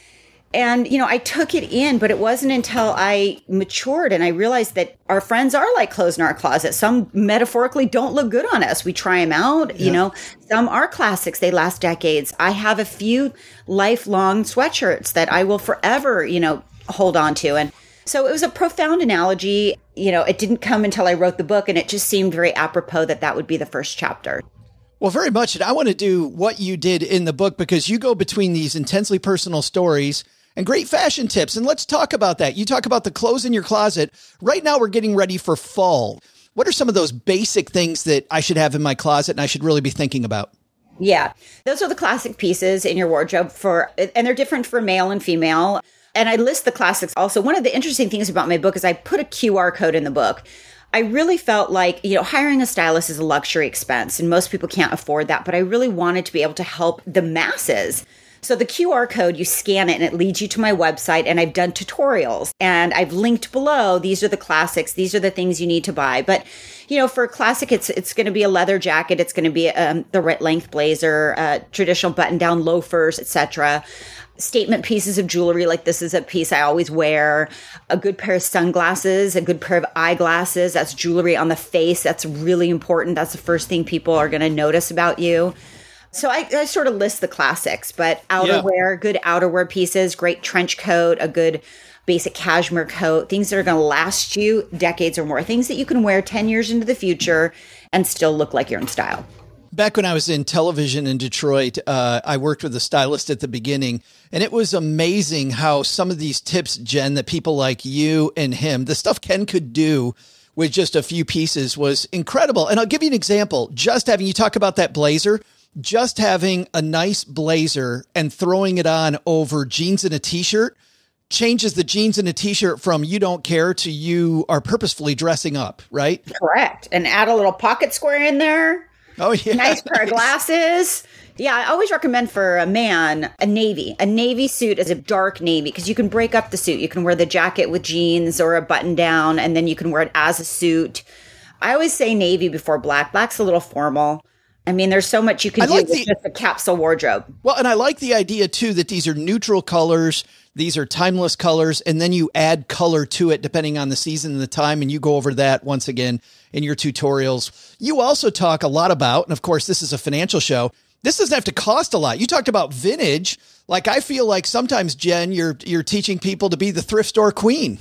And, you know, I took it in, but it wasn't until I matured and I realized that our friends are like clothes in our closet. Some metaphorically don't look good on us. We try them out. Yeah. You know, some are classics. They last decades. I have a few lifelong sweatshirts that I will forever, you know, hold on to. And so it was a profound analogy. You know, it didn't come until I wrote the book, and it just seemed very apropos that that would be the first chapter. Well, very much. And I want to do what you did in the book because you go between these intensely personal stories and great fashion tips. And let's talk about that. You talk about the clothes in your closet. Right now, we're getting ready for fall. What are some of those basic things that I should have in my closet and I should really be thinking about? Yeah, those are the classic pieces in your wardrobe for, and they're different for male and female. And I list the classics also. One of the interesting things about my book is I put a Q R code in the book. I really felt like, you know, hiring a stylist is a luxury expense and most people can't afford that. But I really wanted to be able to help the masses. So the Q R code, you scan it and it leads you to my website, and I've done tutorials and I've linked below. These are the classics. These are the things you need to buy. But, you know, for a classic, it's it's going to be a leather jacket. It's going to be um, the right length blazer, uh, traditional button down loafers, et cetera. Statement pieces of jewelry, like this is a piece I always wear, a good pair of sunglasses, a good pair of eyeglasses. That's jewelry on the face. That's really important. That's the first thing people are going to notice about you. So I, I sort of list the classics, but outerwear, yeah. Good outerwear pieces, great trench coat, a good basic cashmere coat, things that are going to last you decades or more, things that you can wear ten years into the future and still look like you're in style. Back when I was in television in Detroit, uh, I worked with a stylist at the beginning, and it was amazing how some of these tips, Jen, that people like you and him, the stuff Ken could do with just a few pieces was incredible. And I'll give you an example. Just having, you talk about that blazer, just having a nice blazer and throwing it on over jeans and a t-shirt changes the jeans and a t-shirt from you don't care to you are purposefully dressing up, right? Correct. And add a little pocket square in there. Oh, yeah. Nice pair of glasses. Yeah, I always recommend for a man, a navy. A navy suit is a dark navy because you can break up the suit. You can wear the jacket with jeans or a button down, and then you can wear it as a suit. I always say navy before black. Black's a little formal. I mean, there's so much you can I do like with the, just a capsule wardrobe. Well, and I like the idea, too, that these are neutral colors. These are timeless colors, and then you add color to it depending on the season and the time, and you go over that once again in your tutorials. You also talk a lot about, and of course, this is a financial show, this doesn't have to cost a lot. You talked about vintage. Like, I feel like sometimes, Jen, you're you're teaching people to be the thrift store queen.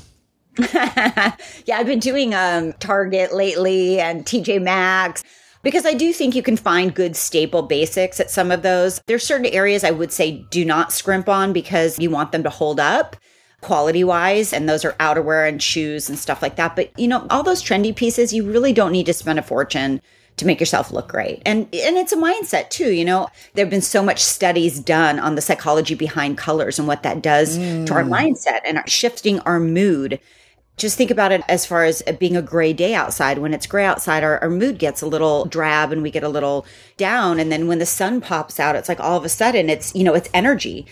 Yeah, I've been doing um, Target lately and T J Maxx. Because I do think you can find good staple basics at some of those. There's certain areas I would say do not scrimp on because you want them to hold up quality wise. And those are outerwear and shoes and stuff like that. But, you know, all those trendy pieces, you really don't need to spend a fortune to make yourself look great. And and it's a mindset too. You know, there have been so much studies done on the psychology behind colors and what that does mm. to our mindset and shifting our mood. Just think about it as far as being a gray day outside. When it's gray outside, our, our mood gets a little drab and we get a little down. And then when the sun pops out, it's like all of a sudden it's, you know, it's energy.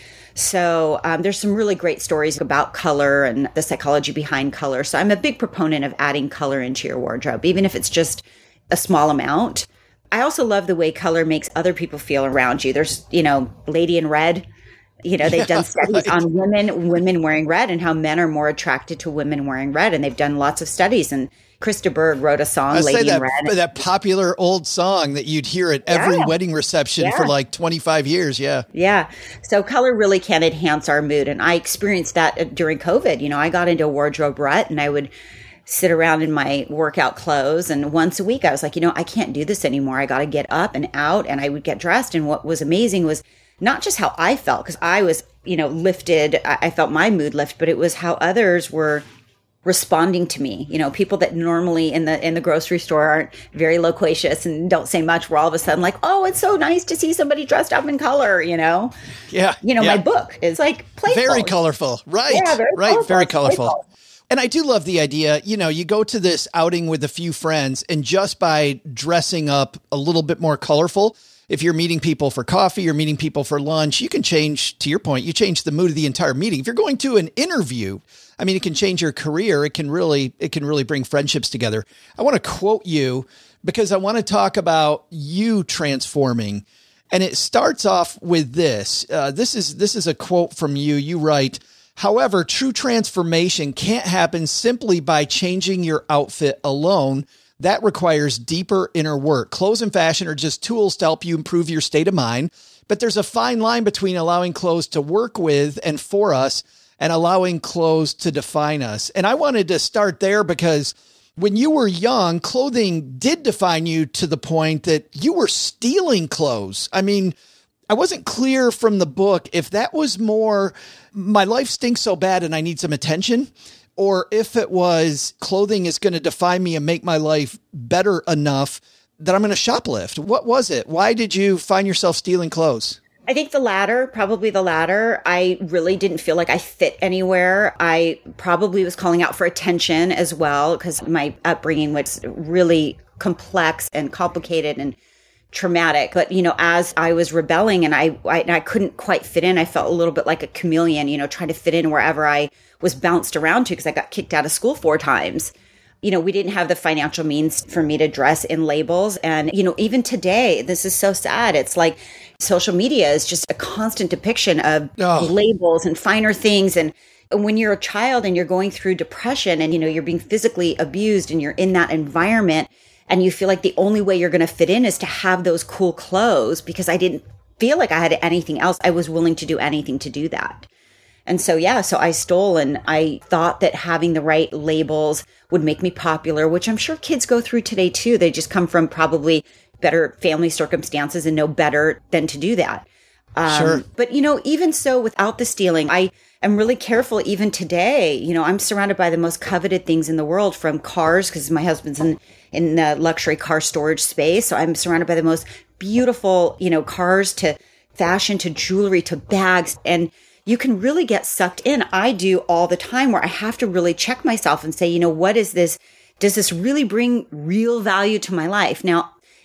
So um, there's some really great stories about color and the psychology behind color. So I'm a big proponent of adding color into your wardrobe, even if it's just a small amount. I also love the way color makes other people feel around you. There's, you know, Lady in Red. You know, they've yeah, done studies right. on women, women wearing red and how men are more attracted to women wearing red. And they've done lots of studies. And Krista Berg wrote a song, Lady that, in Red. That popular old song that you'd hear at every yeah. wedding reception yeah. for like twenty-five years. Yeah. Yeah. So color really can enhance our mood. And I experienced that during COVID. You know, I got into a wardrobe rut and I would sit around in my workout clothes. And once a week, I was like, you know, I can't do this anymore. I got to get up and out. And I would get dressed. And what was amazing was not just how I felt, because I was, you know, lifted. I felt my mood lift, but it was how others were responding to me. You know, people that normally in the in the grocery store aren't very loquacious and don't say much were all of a sudden like, oh, it's so nice to see somebody dressed up in color, you know? Yeah. You know, yeah. my book is like playful. Very colorful. Right. Yeah, very right. colorful. Very colorful. And I do love the idea, you know, you go to this outing with a few friends and just by dressing up a little bit more colorful, if you're meeting people for coffee, you're meeting people for lunch, you can change, to your point, you change the mood of the entire meeting. If you're going to an interview, I mean, it can change your career. It can really, it can really bring friendships together. I want to quote you because I want to talk about you transforming. And it starts off with this. Uh, this is, this is a quote from you. You write, however, true transformation can't happen simply by changing your outfit alone. That requires deeper inner work. Clothes and fashion are just tools to help you improve your state of mind. But there's a fine line between allowing clothes to work with and for us and allowing clothes to define us. And I wanted to start there because when you were young, clothing did define you to the point that you were stealing clothes. I mean, I wasn't clear from the book if that was more, my life stinks so bad and I need some attention, or if it was clothing is going to define me and make my life better enough that I'm going to shoplift. What was it? Why did you find yourself stealing clothes? I think the latter, probably the latter. I really didn't feel like I fit anywhere. I probably was calling out for attention as well because my upbringing was really complex and complicated and traumatic. But, you know, as I was rebelling and I, I, and I couldn't quite fit in, I felt a little bit like a chameleon, you know, trying to fit in wherever I was bounced around to because I got kicked out of school four times. You know, we didn't have the financial means for me to dress in labels. And, you know, even today, this is so sad. It's like social media is just a constant depiction of oh. labels and finer things. And when you're a child and you're going through depression and, you know, you're being physically abused and you're in that environment and you feel like the only way you're going to fit in is to have those cool clothes because I didn't feel like I had anything else. I was willing to do anything to do that. And so, yeah, so I stole and I thought that having the right labels would make me popular, which I'm sure kids go through today too. They just come from probably better family circumstances and know better than to do that. Um, sure. But, you know, even so, without the stealing, I am really careful even today. You know, I'm surrounded by the most coveted things in the world, from cars, because my husband's in, in the luxury car storage space. So I'm surrounded by the most beautiful, you know, cars, to fashion, to jewelry, to bags. And you can really get sucked in. I do all the time where I have to really check myself and say, you know, what is this? Does this really bring real value to my life? Now,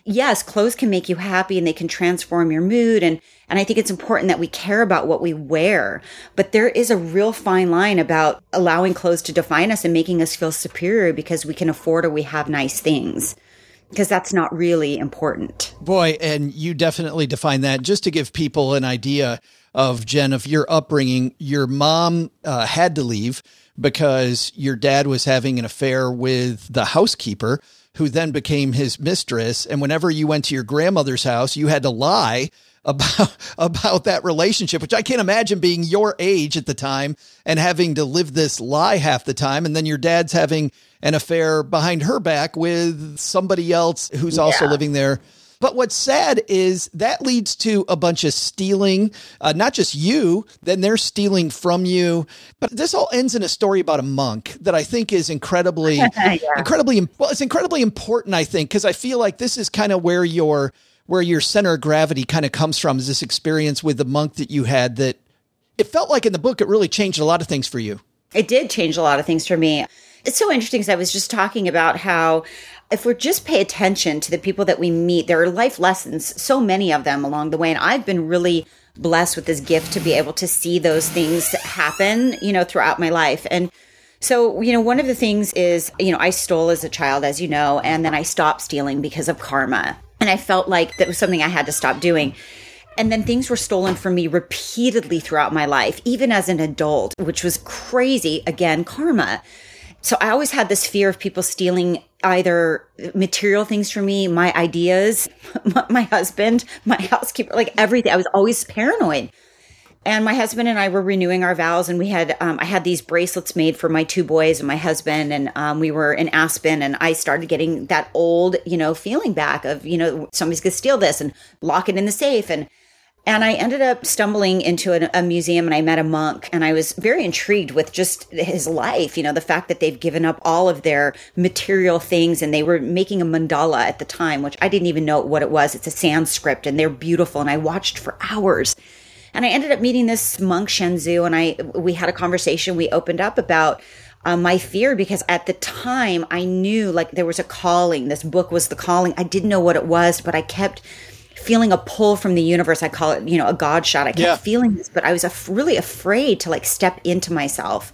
yes, clothes can make you happy and they can transform your mood. And, and I think it's important that we care about what we wear. But there is a real fine line about allowing clothes to define us and making us feel superior because we can afford or we have nice things. Because that's not really important. Boy, and you definitely define that. Just to give people an idea of, Jen, of your upbringing, your mom uh, had to leave because your dad was having an affair with the housekeeper, who then became his mistress. And whenever you went to your grandmother's house, you had to lie about about that relationship, which I can't imagine being your age at the time and having to live this lie half the time. And then your dad's having an affair behind her back with somebody else who's also Yeah. living there. But what's sad is that leads to a bunch of stealing, uh, not just you, then they're stealing from you. But this all ends in a story about a monk that I think is incredibly, Yeah. incredibly, well, it's incredibly important, I think, because I feel like this is kind of where your, where your center of gravity kind of comes from, is this experience with the monk that you had that it felt like in the book, it really changed a lot of things for you. It did change a lot of things for me. It's so interesting because I was just talking about how if we just pay attention to the people that we meet, there are life lessons, so many of them along the way. And I've been really blessed with this gift to be able to see those things happen, you know, throughout my life. And so, you know, one of the things is, you know, I stole as a child, as you know, and then I stopped stealing because of karma. And I felt like that was something I had to stop doing. And then things were stolen from me repeatedly throughout my life, even as an adult, which was crazy. Again, karma. So I always had this fear of people stealing either material things from me, my ideas, my husband, my housekeeper, like everything. I was always paranoid. And my husband and I were renewing our vows, and we had, um, I had these bracelets made for my two boys and my husband, and um, we were in Aspen, and I started getting that old, you know, feeling back of, you know, somebody's going to steal this and lock it in the safe. And And I ended up stumbling into a, a museum, and I met a monk, and I was very intrigued with just his life, you know, the fact that they've given up all of their material things, and they were making a mandala at the time, which I didn't even know what it was. It's a Sanskrit, and they're beautiful. And I watched for hours. And I ended up meeting this monk, Shenzu, and I we had a conversation. We opened up about um, my fear, because at the time I knew like there was a calling. This book was the calling. I didn't know what it was, but I kept feeling a pull from the universe. I call it, you know, a God shot. I kept Yeah. feeling this, but I was af- really afraid to like step into myself.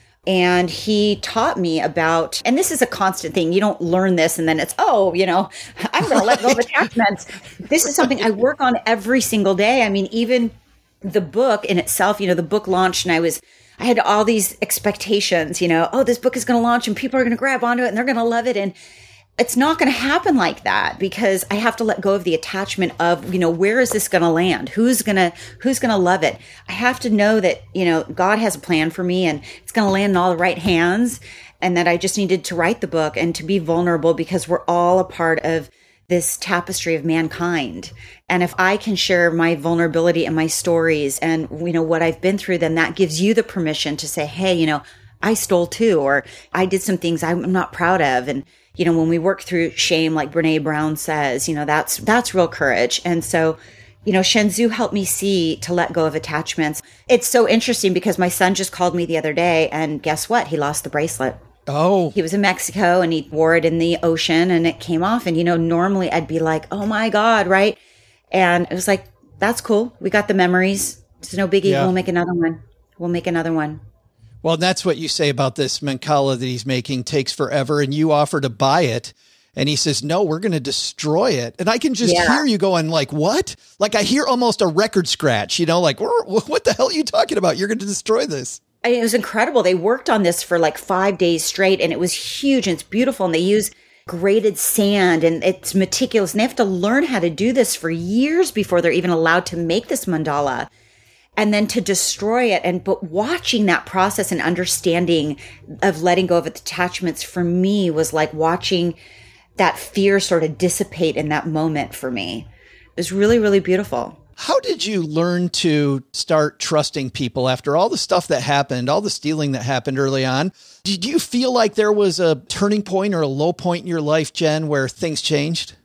And he taught me about, and this is a constant thing. You don't learn this and then it's, oh, you know, I'm going to let go of attachments. This is something I work on every single day. I mean, even the book in itself, you know, the book launched, and I was, I had all these expectations, you know, oh, this book is going to launch and people are going to grab onto it and they're going to love it. And it's not going to happen like that, because I have to let go of the attachment of, you know, where is this going to land? Who's going to, who's going to love it? I have to know that, you know, God has a plan for me, and it's going to land in all the right hands, and that I just needed to write the book and to be vulnerable, because we're all a part of this tapestry of mankind. And if I can share my vulnerability and my stories and, you know, what I've been through, then that gives you the permission to say, hey, you know, I stole too, or I did some things I'm not proud of. And, you know, when we work through shame, like Brene Brown says, you know, that's, that's real courage. And so, you know, Shenzu helped me see to let go of attachments. It's so interesting because my son just called me the other day, and guess what? He lost the bracelet. Oh, He was in Mexico, and he wore it in the ocean, and it came off. And, you know, normally I'd be like, oh my God, right? And it was like, that's cool. We got the memories. It's no biggie. Yeah. We'll make another one. We'll make another one. well, that's what you say about this Mancala that he's making takes forever, and you offer to buy it. And he says, no, we're going to destroy it. And I can just Yeah. hear you going like, what? Like I hear almost a record scratch, you know, like, what the hell are you talking about? You're going to destroy this. I mean, it was incredible. They worked on this for like five days straight, and it was huge and it's beautiful. And they use grated sand, and it's meticulous. And they have to learn how to do this for years before they're even allowed to make this mandala. And then to destroy it. And, but watching that process and understanding of letting go of attachments for me was like watching that fear sort of dissipate in that moment for me. It was really, really beautiful. How did you learn to start trusting people after all the stuff that happened, all the stealing that happened early on? Did you feel like there was a turning point or a low point in your life, Jen, where things changed?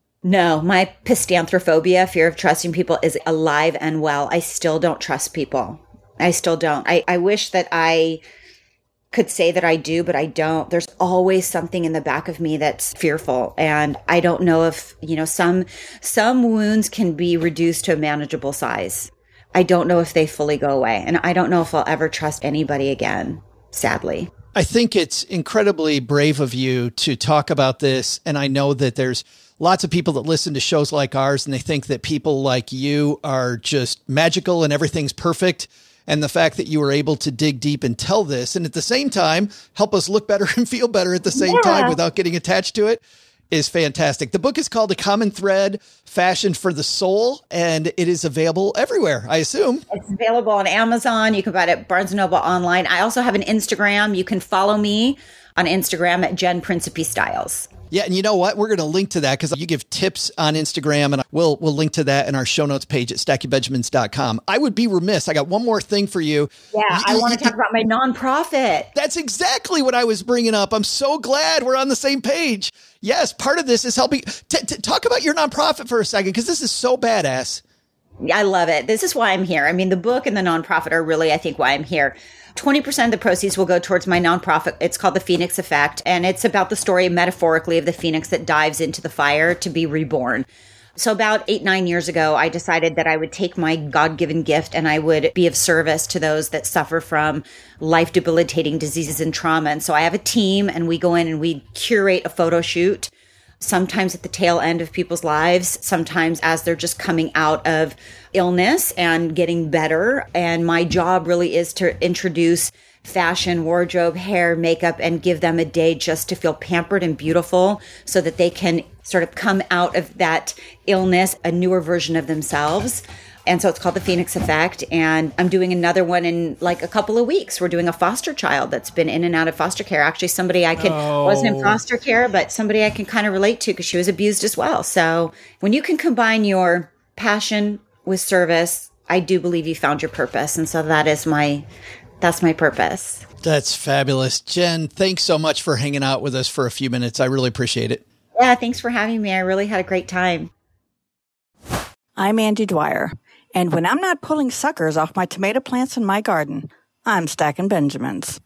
No, my pistanthrophobia, fear of trusting people, is alive and well. I still don't trust people. I still don't. I, I wish that I could say that I do, but I don't. There's always something in the back of me that's fearful. And I don't know if, you know, some, some wounds can be reduced to a manageable size. I don't know if they fully go away. And I don't know if I'll ever trust anybody again, sadly. I think it's incredibly brave of you to talk about this. And I know that there's lots of people that listen to shows like ours and they think that people like you are just magical and everything's perfect. And the fact that you were able to dig deep and tell this and at the same time, help us look better and feel better at the same yeah. time without getting attached to it is fantastic. The book is called A Common Thread, Fashion for the Soul, and it is available everywhere, I assume. It's available on Amazon. You can buy it at Barnes and Noble online. I also have an Instagram. You can follow me on Instagram at Jen Principe Styles. Yeah, and you know what? We're going to link to that because you give tips on Instagram, and we'll we'll link to that in our show notes page at stacking benjamins dot com. I would be remiss. I got one more thing for you. Yeah, you, I want to talk about my nonprofit. That's exactly what I was bringing up. I'm so glad we're on the same page. Yes, part of this is helping. T- t- talk about your nonprofit for a second because this is so badass. I love it. This is why I'm here. I mean, the book and the nonprofit are really, I think, why I'm here. twenty percent of the proceeds will go towards my nonprofit. It's called The Phoenix Effect, and it's about the story, metaphorically, of the phoenix that dives into the fire to be reborn. So about eight, nine years ago, I decided that I would take my God-given gift and I would be of service to those that suffer from life-debilitating diseases and trauma. And so I have a team, and we go in and we curate a photo shoot, sometimes at the tail end of people's lives, sometimes as they're just coming out of illness and getting better. And my job really is to introduce fashion, wardrobe, hair, makeup, and give them a day just to feel pampered and beautiful so that they can sort of come out of that illness, a newer version of themselves. And so it's called The Phoenix Effect. And I'm doing another one in like a couple of weeks. We're doing a foster child that's been in and out of foster care. Actually, somebody I can, oh. wasn't in foster care, but somebody I can kind of relate to because she was abused as well. So when you can combine your passion with service, I do believe you found your purpose. And so that is my, that's my purpose. That's fabulous. Jen, thanks so much for hanging out with us for a few minutes. I really appreciate it. Yeah, thanks for having me. I really had a great time. I'm Andy Dwyer. And when I'm not pulling suckers off my tomato plants in my garden, I'm stacking Benjamins.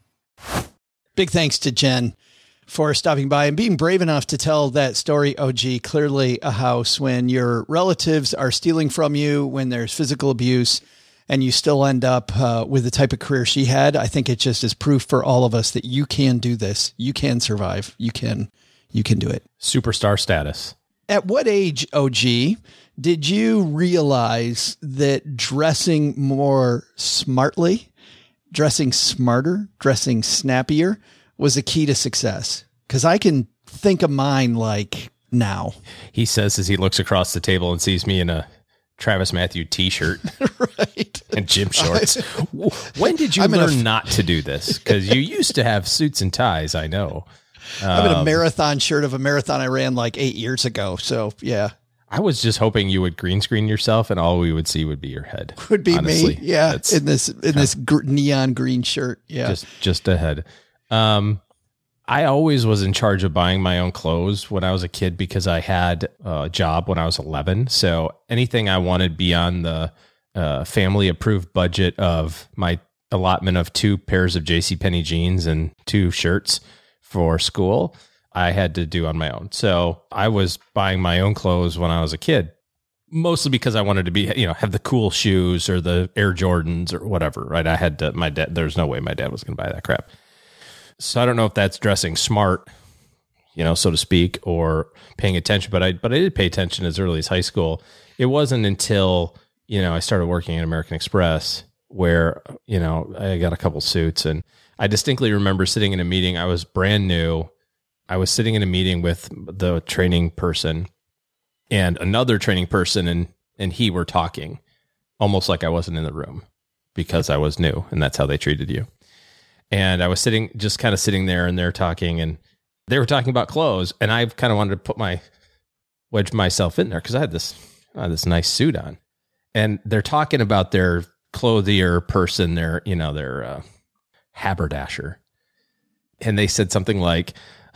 Big thanks to Jen for stopping by and being brave enough to tell that story. O G, clearly a house when your relatives are stealing from you, when there's physical abuse, and you still end up uh, with the type of career she had. I think it just is proof for all of us that you can do this. You can survive. You can, you can do it. Superstar status. At what age, O G, did you realize that dressing more smartly, dressing smarter, dressing snappier was a key to success? Because I can think of mine like now. He says as he looks across the table and sees me in a Travis Matthew t-shirt right. and gym shorts. When did you I'm learn a, not to do this? Because you used to have suits and ties, I know. I'm in a marathon shirt of a marathon I ran like eight years ago. So, yeah. I was just hoping you would green screen yourself and all we would see would be your head. Would be honestly. me. Yeah. That's, in this, in this gr- neon green shirt. Yeah. Just, just a head. Um, I always was in charge of buying my own clothes when I was a kid because I had a job when I was eleven. So anything I wanted beyond the uh, family approved budget of my allotment of two pairs of JCPenney jeans and two shirts for school, I had to do on my own. So I was buying my own clothes when I was a kid, mostly because I wanted to be, you know, have the cool shoes or the Air Jordans or whatever, right? I had to, my dad, there's no way my dad was going to buy that crap. So I don't know if that's dressing smart, you know, so to speak, or paying attention, but I, but I did pay attention as early as high school. It wasn't until, you know, I started working at American Express where, you know, I got a couple suits, and I distinctly remember sitting in a meeting. I was brand new. I was sitting in a meeting with the training person and another training person, and, and he were talking almost like I wasn't in the room because I was new, and that's how they treated you. And I was sitting, just kind of sitting there, and they're talking, and they were talking about clothes, and I kind of wanted to put my, wedge myself in there because I had this, I had this nice suit on, and they're talking about their clothier person, their, you know, their uh, haberdasher. And they said something like,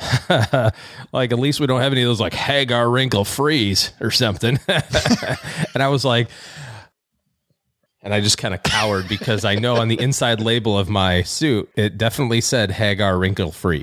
like, at least we don't have any of those like Hagar wrinkle freeze or something. And I was like, And I just kind of cowered because I know on the inside label of my suit, it definitely said Hagar wrinkle free.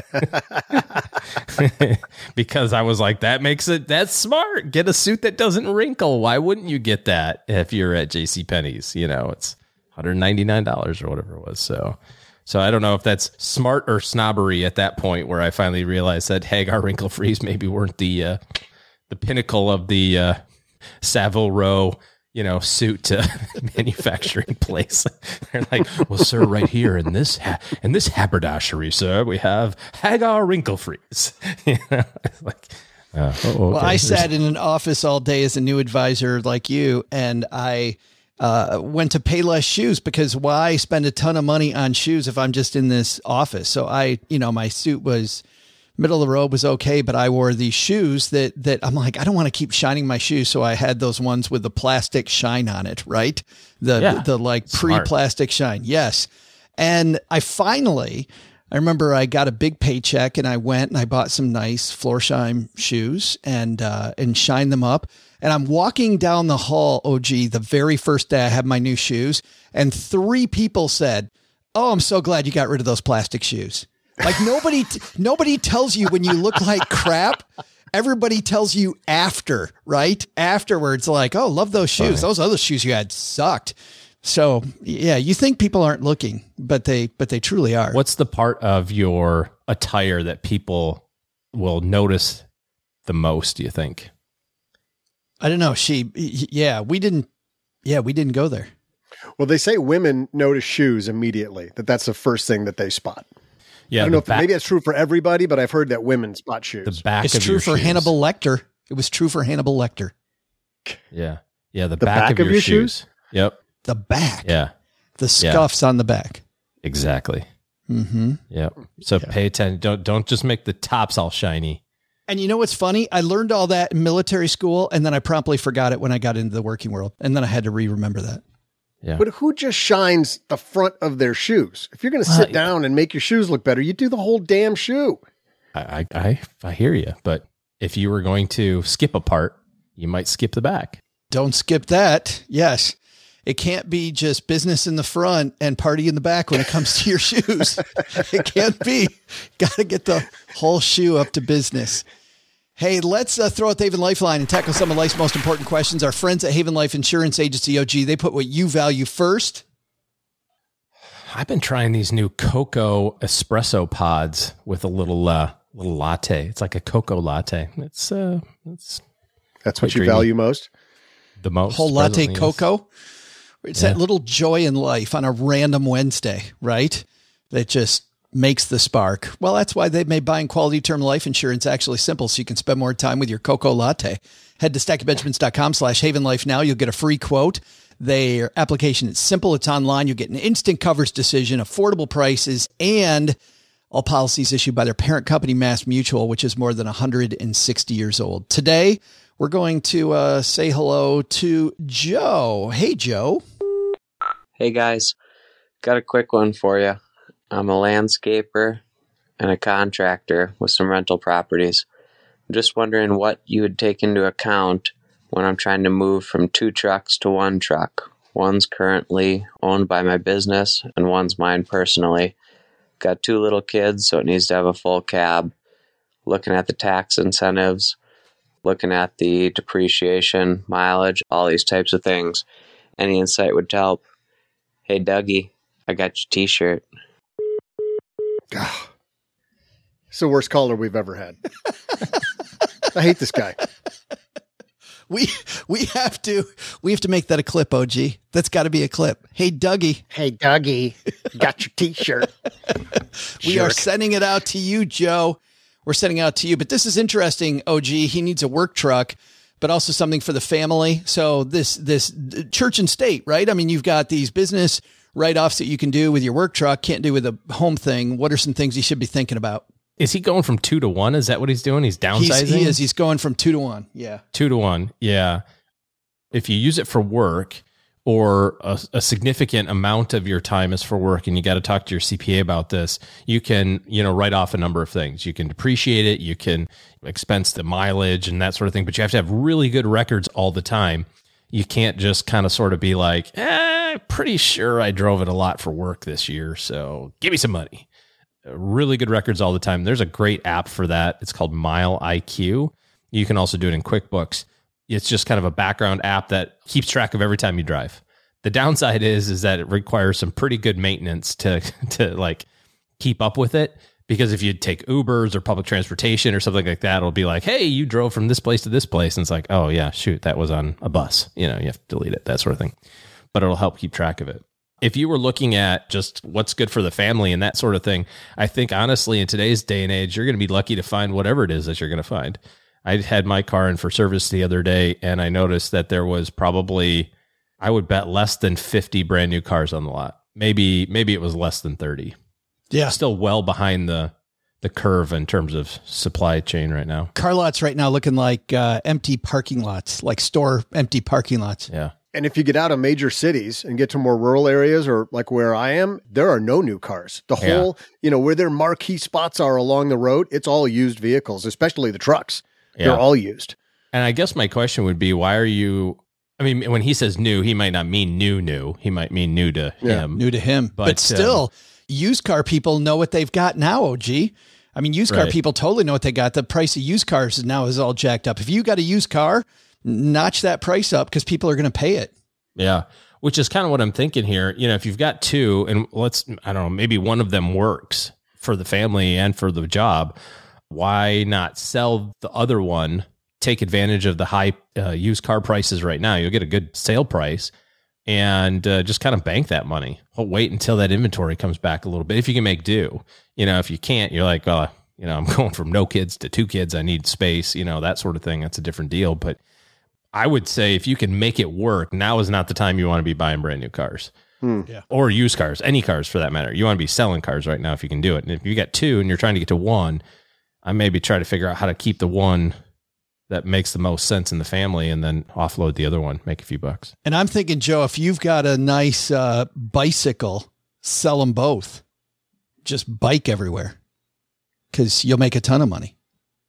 Because I was like, that makes it, that's smart. Get a suit that doesn't wrinkle. Why wouldn't you get that if you're at JCPenney's? You know, it's one hundred ninety-nine dollars or whatever it was. So, so I don't know if that's smart or snobbery at that point where I finally realized that Hagar wrinkle frees maybe weren't the, uh, the pinnacle of the uh, Savile Row, you know, suit to manufacturing place. They're like, well, sir, right here in this ha- in this haberdashery, sir, we have Hagar wrinkle freeze. You know, it's like, uh, oh, okay. Well, I sat in an office all day as a new advisor like you, and I uh, went to Payless Shoes because why spend a ton of money on shoes if I'm just in this office? So I, you know, my suit was middle of the road was okay, but I wore these shoes that, that I'm like, I don't want to keep shining my shoes. So I had those ones with the plastic shine on it, right? The, yeah, the, the like pre-plastic shine. Yes. And I finally, I remember I got a big paycheck and I went and I bought some nice Florsheim shoes and, uh, and shined them up. And I'm walking down the hall, O G, the very first day I had my new shoes. And three people said, oh, I'm so glad you got rid of those plastic shoes. Like nobody, nobody tells you when you look like crap. Everybody tells you after, right? Afterwards, like, oh, love those shoes. Funny. Those other shoes you had sucked. So yeah, you think people aren't looking, but they, but they truly are. What's the part of your attire that people will notice the most, do you think? I don't know. She, yeah, we didn't, yeah, we didn't go there. Well, they say women notice shoes immediately, that that's the first thing that they spot. Yeah, I don't know if back, maybe that's true for everybody, but I've heard that women spot shoes. The back it's of true your for shoes. Hannibal Lecter. It was true for Hannibal Lecter. Yeah. Yeah. The, the back, back of, of your, your shoes. shoes. Yep. The back. Yeah. The scuffs yeah. on the back. Exactly. Mm-hmm. Yep. So yeah. pay attention. Don't, don't just make the tops all shiny. And you know what's funny? I learned all that in military school, and then I promptly forgot it when I got into the working world. And then I had to re-remember that. Yeah. But who just shines the front of their shoes? If you're going to sit uh, down and make your shoes look better, you do the whole damn shoe. I, I, I hear you. But if you were going to skip a part, you might skip the back. Don't skip that. Yes. It can't be just business in the front and party in the back when it comes to your shoes. It can't be. Got to get the whole shoe up to business. Hey, let's uh, throw out the Haven Lifeline and tackle some of life's most important questions. Our friends at Haven Life Insurance Agency, O G, they put what you value first. I've been trying these new cocoa espresso pods with a little uh, little latte. It's like a cocoa latte. It's uh, it's that's what you dreamy. value most. The most whole latte cocoa. It's yeah. that little joy in life on a random Wednesday, right? That just makes the spark. Well, that's why they've made buying quality term life insurance actually simple, so you can spend more time with your cocoa latte. Head to stackingbenjamins.com slash Haven Life now. You'll get a free quote. Their application is simple. It's online. You get an instant coverage decision, affordable prices, and all policies issued by their parent company, Mass Mutual, which is more than one hundred sixty years old. Today, we're going to uh, say hello to Joe. Hey, Joe. Hey, guys. Got a quick one for you. I'm a landscaper and a contractor with some rental properties. I'm just wondering what you would take into account when I'm trying to move from two trucks to one truck. One's currently owned by my business and one's mine personally. Got two little kids, so it needs to have a full cab. Looking at the tax incentives, looking at the depreciation, mileage, all these types of things. Any insight would help. Hey, Dougie, I got your t-shirt. It's the worst caller we've ever had. I hate this guy. We we have to we have to make that a clip, O G. That's got to be a clip. Hey, Dougie. Hey, Dougie. Got your t-shirt. We Jerk. are sending it out to you, Joe. We're sending it out to you. But this is interesting, O G. He needs a work truck, but also something for the family. So this this church and state, right? I mean, you've got these business write-offs that you can do with your work truck, can't do with a home thing. What are some things you should be thinking about? Is he going from two to one? Is that what he's doing? He's downsizing? He's, he is. He's going from two to one. Yeah. Two to one. Yeah. If you use it for work or a, a significant amount of your time is for work and you got to talk to your C P A about this, you can, you know, write off a number of things. You can depreciate it. You can expense the mileage and that sort of thing, but you have to have really good records all the time. You can't just kind of sort of be like, eh, pretty sure I drove it a lot for work this year, so give me some money. Really good records all the time. There's a great app for that. It's called Mile I Q. You can also do it in QuickBooks. It's just kind of a background app that keeps track of every time you drive. The downside is, is that it requires some pretty good maintenance to, to like keep up with it. Because if you take Ubers or public transportation or something like that, it'll be like, hey, you drove from this place to this place. And it's like, oh, yeah, shoot, that was on a bus. You know, you have to delete it, that sort of thing. But it'll help keep track of it. If you were looking at just what's good for the family and that sort of thing, I think, honestly, in today's day and age, you're going to be lucky to find whatever it is that you're going to find. I had my car in for service the other day, and I noticed that there was probably, I would bet, less than fifty brand new cars on the lot. Maybe, maybe it was less than thirty. Yeah. Still well behind the the curve in terms of supply chain right now. Car lots right now looking like uh, empty parking lots, like store empty parking lots. Yeah. And if you get out of major cities and get to more rural areas or like where I am, there are no new cars. The whole, yeah. you know, where their marquee spots are along the road, it's all used vehicles, especially the trucks. Yeah. They're all used. And I guess my question would be, why are you... I mean, when he says new, he might not mean new, new. He might mean new to yeah. him. New to him. But, but still... Um, used car people know what they've got now, O G. I mean, used car right. people totally know what they got. The price of used cars now is all jacked up. If you got a used car, notch that price up because people are going to pay it. Yeah, which is kind of what I'm thinking here. You know, if you've got two and let's, I don't know, maybe one of them works for the family and for the job, why not sell the other one, take advantage of the high uh, used car prices right now? You'll get a good sale price. And uh, just kind of bank that money. Well, wait until that inventory comes back a little bit. If you can make do, you know, if you can't, you're like, oh, you know, I'm going from no kids to two kids. I need space, you know, that sort of thing. That's a different deal. But I would say if you can make it work, now is not the time you want to be buying brand new cars hmm. yeah. or used cars, any cars for that matter. You want to be selling cars right now if you can do it. And if you got two and you're trying to get to one, I maybe try to figure out how to keep the one that makes the most sense in the family and then offload the other one, make a few bucks. And I'm thinking, Joe, if you've got a nice uh, bicycle, sell them both. Just bike everywhere because you'll make a ton of money.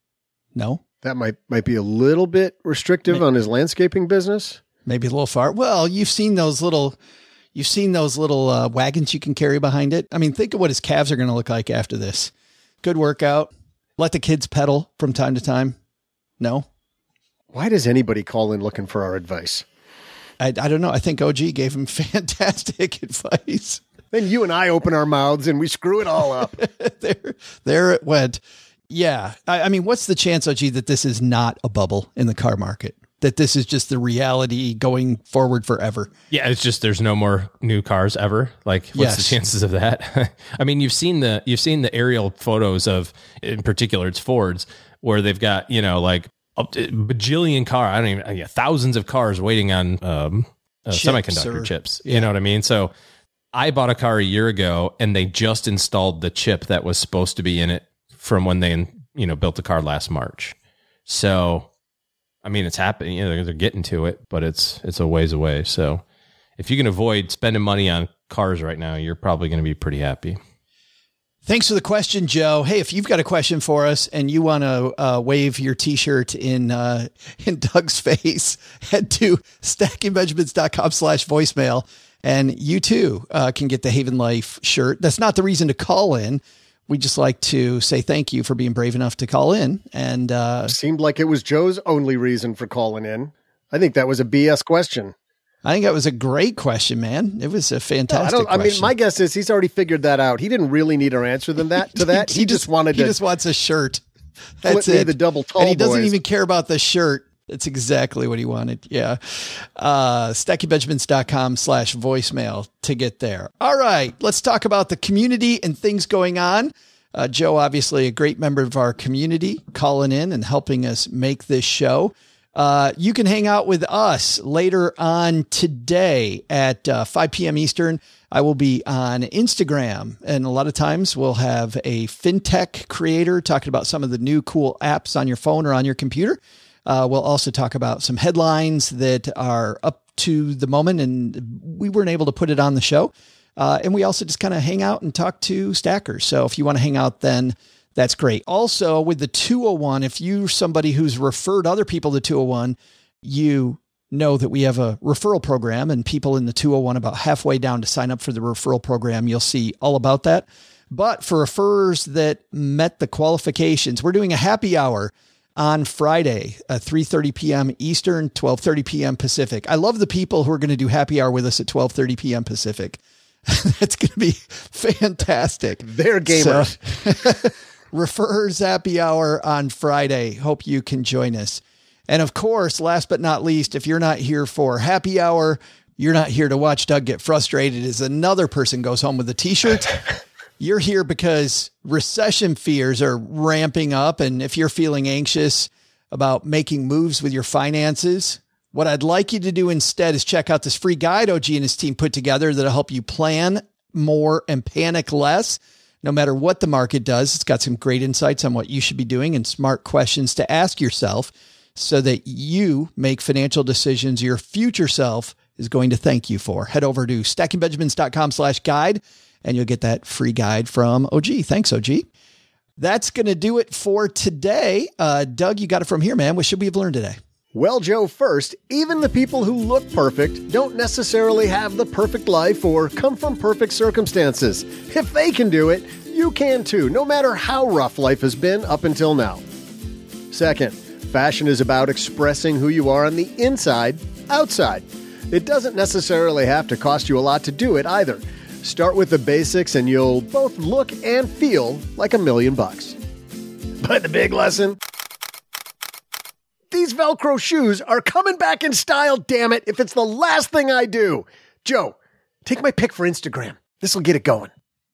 No? That might might be a little bit restrictive maybe, on his landscaping business. Maybe a little far. Well, you've seen those little, you've seen those little uh, wagons you can carry behind it. I mean, think of what his calves are going to look like after this. Good workout. Let the kids pedal from time to time. No. Why does anybody call in looking for our advice? I, I don't know. I think O G gave him fantastic advice. Then you and I open our mouths and we screw it all up. there, there it went. Yeah. I, I mean, what's the chance, O G, that this is not a bubble in the car market? That this is just the reality going forward forever? Yeah, it's just there's no more new cars ever. Like, what's yes. the chances of that? I mean, you've seen the you've seen the aerial photos of, in particular, it's Fords, where they've got, you know, like a bajillion car, I don't even, yeah, thousands of cars waiting on um, uh, chips semiconductor or, chips. You yeah. know what I mean? So I bought a car a year ago and they just installed the chip that was supposed to be in it from when they, you know, built the car last March. So, I mean, it's happening, you know, they're, they're getting to it, but it's, it's a ways away. So if you can avoid spending money on cars right now, you're probably going to be pretty happy. Thanks for the question, Joe. Hey, if you've got a question for us and you want to uh, wave your t-shirt in uh, in Doug's face, head to stackingbenjamins.com slash voicemail. And you too uh, can get the Haven Life shirt. That's not the reason to call in. We just like to say thank you for being brave enough to call in. And uh, seemed like it was Joe's only reason for calling in. I think that was a B S question. I think that was a great question, man. It was a fantastic no, I, don't, I mean, my guess is he's already figured that out. He didn't really need our answer than that to that. he, he just, just wanted he to. He just wants a shirt. That's it. it. The double tall and he doesn't boys. even care about the shirt. That's exactly what he wanted. Yeah. Uh, stackingbenjamins.com slash voicemail to get there. All right. Let's talk about the community and things going on. Uh, Joe, obviously a great member of our community, calling in and helping us make this show. Uh, you can hang out with us later on today at uh, five p.m. Eastern. I will be on Instagram, and a lot of times we'll have a fintech creator talking about some of the new cool apps on your phone or on your computer. Uh, we'll also talk about some headlines that are up to the moment, and we weren't able to put it on the show. Uh, and we also just kind of hang out and talk to stackers. So if you want to hang out, then that's great. Also with the two oh one, if you're somebody who's referred other people to two oh one, you know that we have a referral program, and people in the two oh one about halfway down to sign up for the referral program. You'll see all about that. But for referrers that met the qualifications, we're doing a happy hour on Friday, at three thirty p.m. Eastern, twelve thirty p.m. Pacific. I love the people who are going to do happy hour with us at twelve thirty p.m. Pacific. That's going to be fantastic. They're gamers. So, referrers happy hour on Friday. Hope you can join us. And of course, last but not least, if you're not here for happy hour, you're not here to watch Doug get frustrated as another person goes home with a t-shirt. You're here because recession fears are ramping up. And if you're feeling anxious about making moves with your finances, what I'd like you to do instead is check out this free guide O G and his team put together that'll help you plan more and panic less, no matter what the market does. It's got some great insights on what you should be doing and smart questions to ask yourself so that you make financial decisions your future self is going to thank you for. Head over to stacking benjamins dot com slash guide. And you'll get that free guide from O G. Thanks, O G. That's going to do it for today. Uh, Doug, you got it from here, man. What should we have learned today? Well, Joe, first, even the people who look perfect don't necessarily have the perfect life or come from perfect circumstances. If they can do it, you can too, no matter how rough life has been up until now. Second, fashion is about expressing who you are on the inside, outside. It doesn't necessarily have to cost you a lot to do it either. Start with the basics and you'll both look and feel like a million bucks. But the big lesson? These Velcro shoes are coming back in style, damn it, if it's the last thing I do. Joe, take my pic for Instagram. This'll get it going.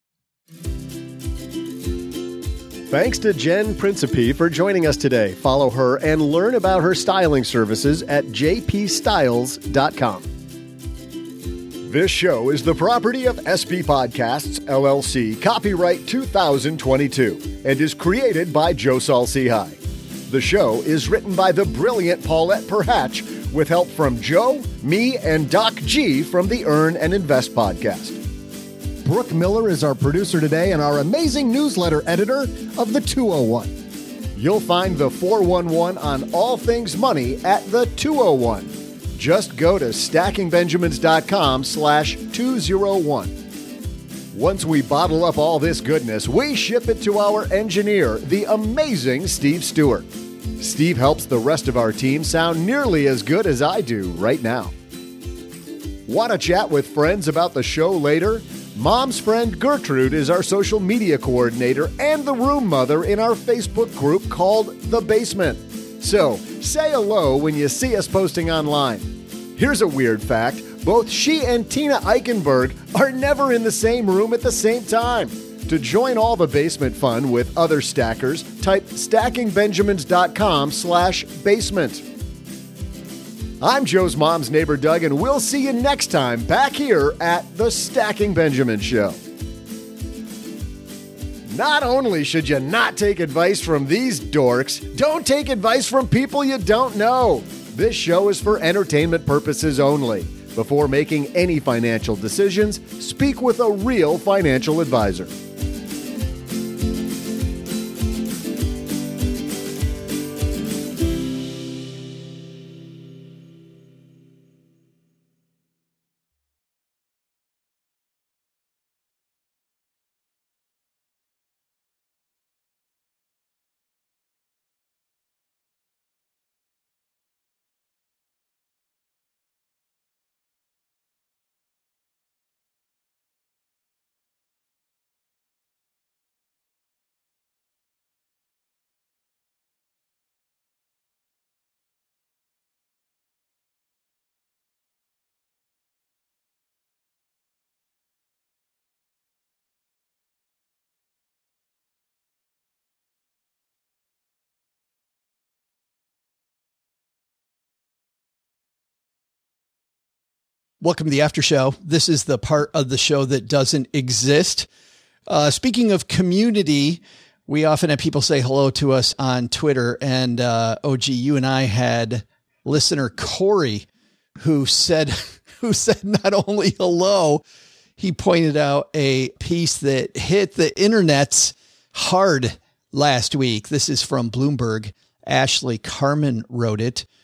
Thanks to Jen Principe for joining us today. Follow her and learn about her styling services at j p styles dot com. This show is the property of S B Podcasts, L L C, copyright two thousand twenty-two, and is created by Joe Saul-Sehy. The show is written by the brilliant Paulette Perhatch, with help from Joe, me, and Doc G from the Earn and Invest podcast. Brooke Miller is our producer today and our amazing newsletter editor of the two oh one. You'll find the four one one on all things money at the two oh one. Just go to stacking benjamins dot com slash two oh one. Once we bottle up all this goodness, we ship it to our engineer, the amazing Steve Stewart. Steve helps the rest of our team sound nearly as good as I do right now. Want to chat with friends about the show later? Mom's friend Gertrude is our social media coordinator and the room mother in our Facebook group called The Basement. So, say hello when you see us posting online. Here's a weird fact. Both she and Tina Eichenberg are never in the same room at the same time. To join all the basement fun with other stackers, type stacking benjamins dot com slash basement. I'm Joe's mom's neighbor, Doug, and we'll see you next time back here at the Stacking Benjamins Show. Not only should you not take advice from these dorks, don't take advice from people you don't know. This show is for entertainment purposes only. Before making any financial decisions, speak with a real financial advisor. Welcome to the after show. This is the part of the show that doesn't exist. Uh, speaking of community, we often have people say hello to us on Twitter. And uh, O G, you and I had listener Corey who said, who said not only hello, he pointed out a piece that hit the internets hard last week. This is from Bloomberg. Ashley Carmen wrote it.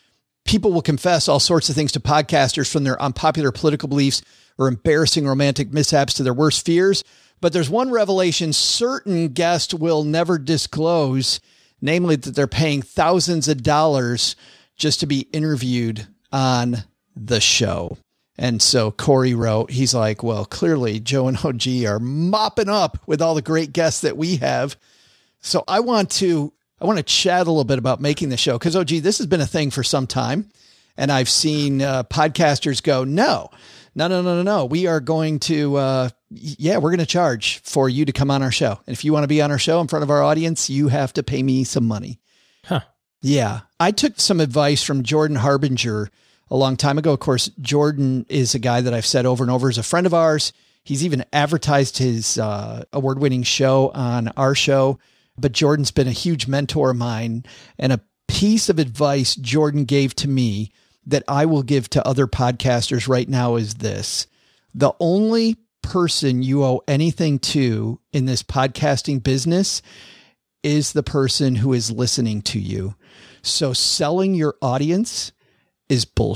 People will confess all sorts of things to podcasters, from their unpopular political beliefs or embarrassing romantic mishaps to their worst fears. But there's one revelation certain guests will never disclose, namely that they're paying thousands of dollars just to be interviewed on the show. And so Corey wrote, he's like, well, clearly Joe and O G are mopping up with all the great guests that we have. So I want to, I want to chat a little bit about making the show, because O G, this has been a thing for some time. And I've seen uh, podcasters go, no, no, no, no, no, no. We are going to, uh, yeah, we're going to charge for you to come on our show. And if you want to be on our show in front of our audience, you have to pay me some money. Huh. Yeah. I took some advice from Jordan Harbinger a long time ago. Of course, Jordan is a guy that I've said over and over is a friend of ours. He's even advertised his uh, award-winning show on our show. But Jordan's been a huge mentor of mine, and a piece of advice Jordan gave to me that I will give to other podcasters right now is this: the only person you owe anything to in this podcasting business is the person who is listening to you. So selling your audience is bullshit.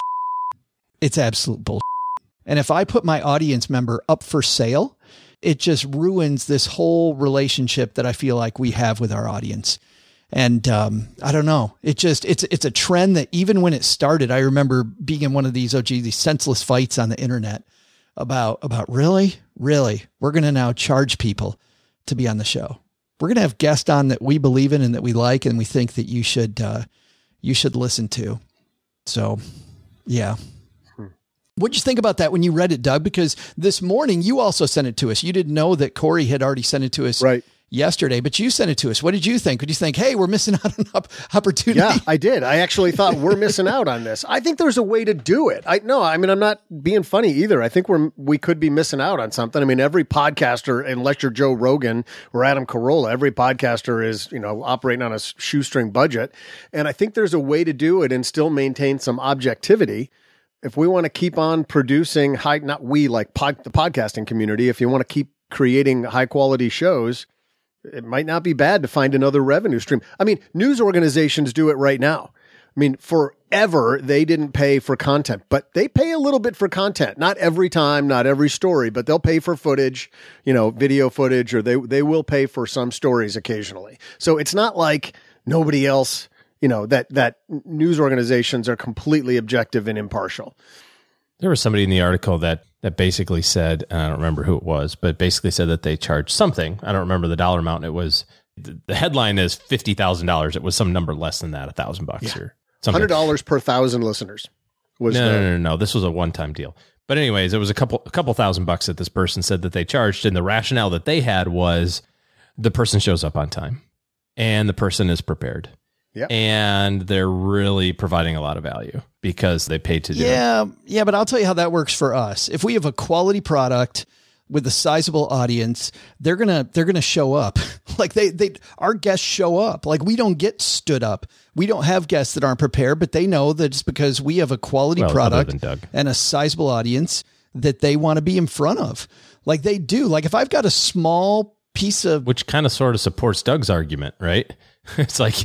It's absolute bullshit. And if I put my audience member up for sale, it just ruins this whole relationship that I feel like we have with our audience. And um, I don't know. It just, it's, it's a trend that even when it started, I remember being in one of these, oh gee, these senseless fights on the internet about, about really, really, we're going to now charge people to be on the show. We're going to have guests on that we believe in and that we like, and we think that you should, uh, you should listen to. So, yeah. Hmm. What'd you think about that when you read it, Doug? Because this morning you also sent it to us. You didn't know that Corey had already sent it to us right yesterday, but you sent it to us. What did you think? Did you think, hey, we're missing out on an opportunity? Yeah, I did. I actually thought we're missing out on this. I think there's a way to do it. I no, I mean, I'm not being funny either. I think we're, we could be missing out on something. I mean, every podcaster, unless you're Joe Rogan or Adam Carolla, every podcaster is, you know, operating on a shoestring budget. And I think there's a way to do it and still maintain some objectivity. If we want to keep on producing high, not we, like pod, the podcasting community, if you want to keep creating high quality shows, it might not be bad to find another revenue stream. I mean, news organizations do it right now. I mean, forever they didn't pay for content, but they pay a little bit for content. Not every time, not every story, but they'll pay for footage, you know, video footage, or they, they will pay for some stories occasionally. So it's not like nobody else, you know, that, that news organizations are completely objective and impartial. There was somebody in the article that, that basically said, and I don't remember who it was, but basically said that they charged something. I don't remember the dollar amount. It was, the headline is fifty thousand dollars. It was some number less than that, a thousand bucks yeah. or something. one hundred dollars per thousand listeners. Was no, the, no, no, no, no. This was a one-time deal. But anyways, it was a couple, a couple thousand bucks that this person said that they charged. And the rationale that they had was the person shows up on time and the person is prepared. Yep. And they're really providing a lot of value because they paid to do yeah, it. Yeah, but I'll tell you how that works for us. If we have a quality product with a sizable audience, they're gonna they're gonna show up. Like they they our guests show up. Like we don't get stood up. We don't have guests that aren't prepared, but they know that it's because we have a quality well, product and a sizable audience that they want to be in front of. Like they do. Like if I've got a small piece of, which kind of sort of supports Doug's argument, right? It's like,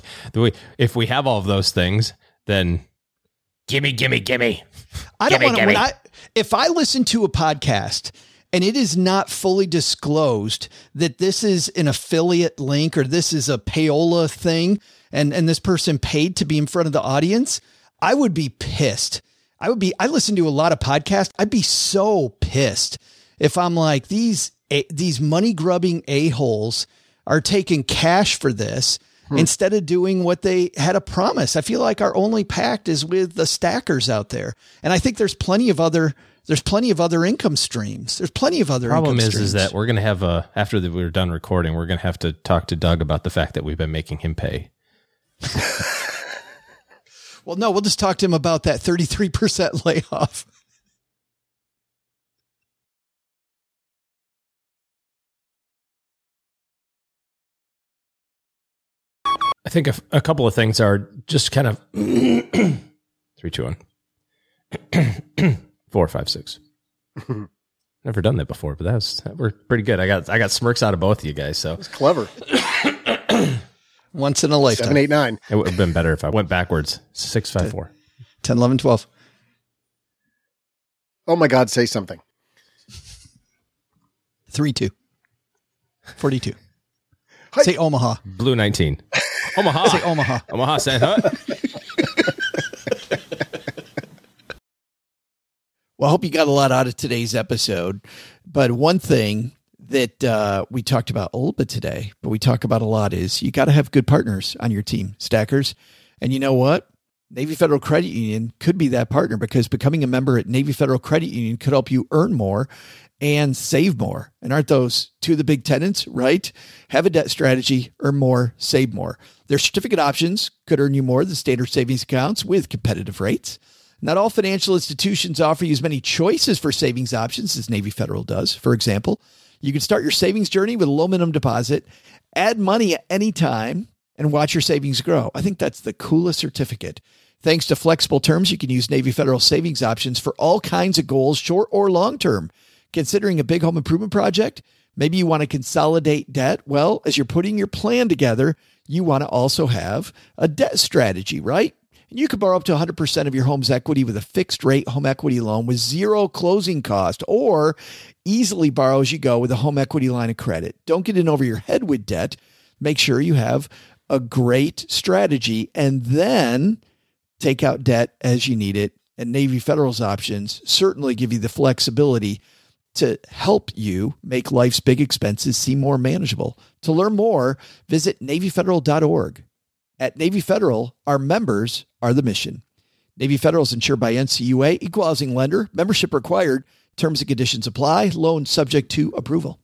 if we have all of those things, then gimme, gimme, gimme. I don't want to, when I, if I listen to a podcast and it is not fully disclosed that this is an affiliate link or this is a payola thing, and, and this person paid to be in front of the audience, I would be pissed. I would be, I listen to a lot of podcasts. I'd be so pissed if I'm like, these, these money grubbing a-holes are taking cash for this. Hmm. Instead of doing what they had a promise. I feel like our only pact is with the stackers out there. And I think there's plenty of other, there's plenty of other income streams. There's plenty of other Problem income is, streams. is that we're going to have a, after the, we're done recording, we're going to have to talk to Doug about the fact that we've been making him pay. Well, no, we'll just talk to him about that thirty-three percent layoff. I think a, a couple of things are just kind of three, two, one, four, five, six. Never done that before, but that was that worked pretty good. I got I got smirks out of both of you guys, so it's clever. Once in a lifetime. Seven, eight, nine. It would have been better if I went backwards. Six, five, four. ten, eleven, twelve. Oh my God, say something. three two. forty-two. Hi. Say Omaha. Blue nineteen. Omaha. Say Omaha. Omaha Saint Hut. Well, I hope you got a lot out of today's episode. But one thing that uh, we talked about a little bit today, but we talk about a lot, is you got to have good partners on your team, stackers. And you know what? Navy Federal Credit Union could be that partner, because becoming a member at Navy Federal Credit Union could help you earn more and save more. And aren't those two of the big tenets, right? Have a debt strategy, earn more, save more. Their certificate options could earn you more than standard savings accounts with competitive rates. Not all financial institutions offer you as many choices for savings options as Navy Federal does. For example, you can start your savings journey with a low minimum deposit, add money at any time, and watch your savings grow. I think that's the coolest certificate. Thanks to flexible terms, you can use Navy Federal savings options for all kinds of goals, short or long-term. Considering a big home improvement project, maybe you want to consolidate debt. Well, as you're putting your plan together, you want to also have a debt strategy, right? And you could borrow up to one hundred percent of your home's equity with a fixed rate home equity loan with zero closing cost, or easily borrow as you go with a home equity line of credit. Don't get in over your head with debt. Make sure you have a great strategy, and then take out debt as you need it. And Navy Federal's options certainly give you the flexibility to help you make life's big expenses seem more manageable. To learn more, visit Navy Federal dot org. At Navy Federal, our members are the mission. Navy Federal is insured by N C U A, equal housing lender, membership required, terms and conditions apply, loan subject to approval.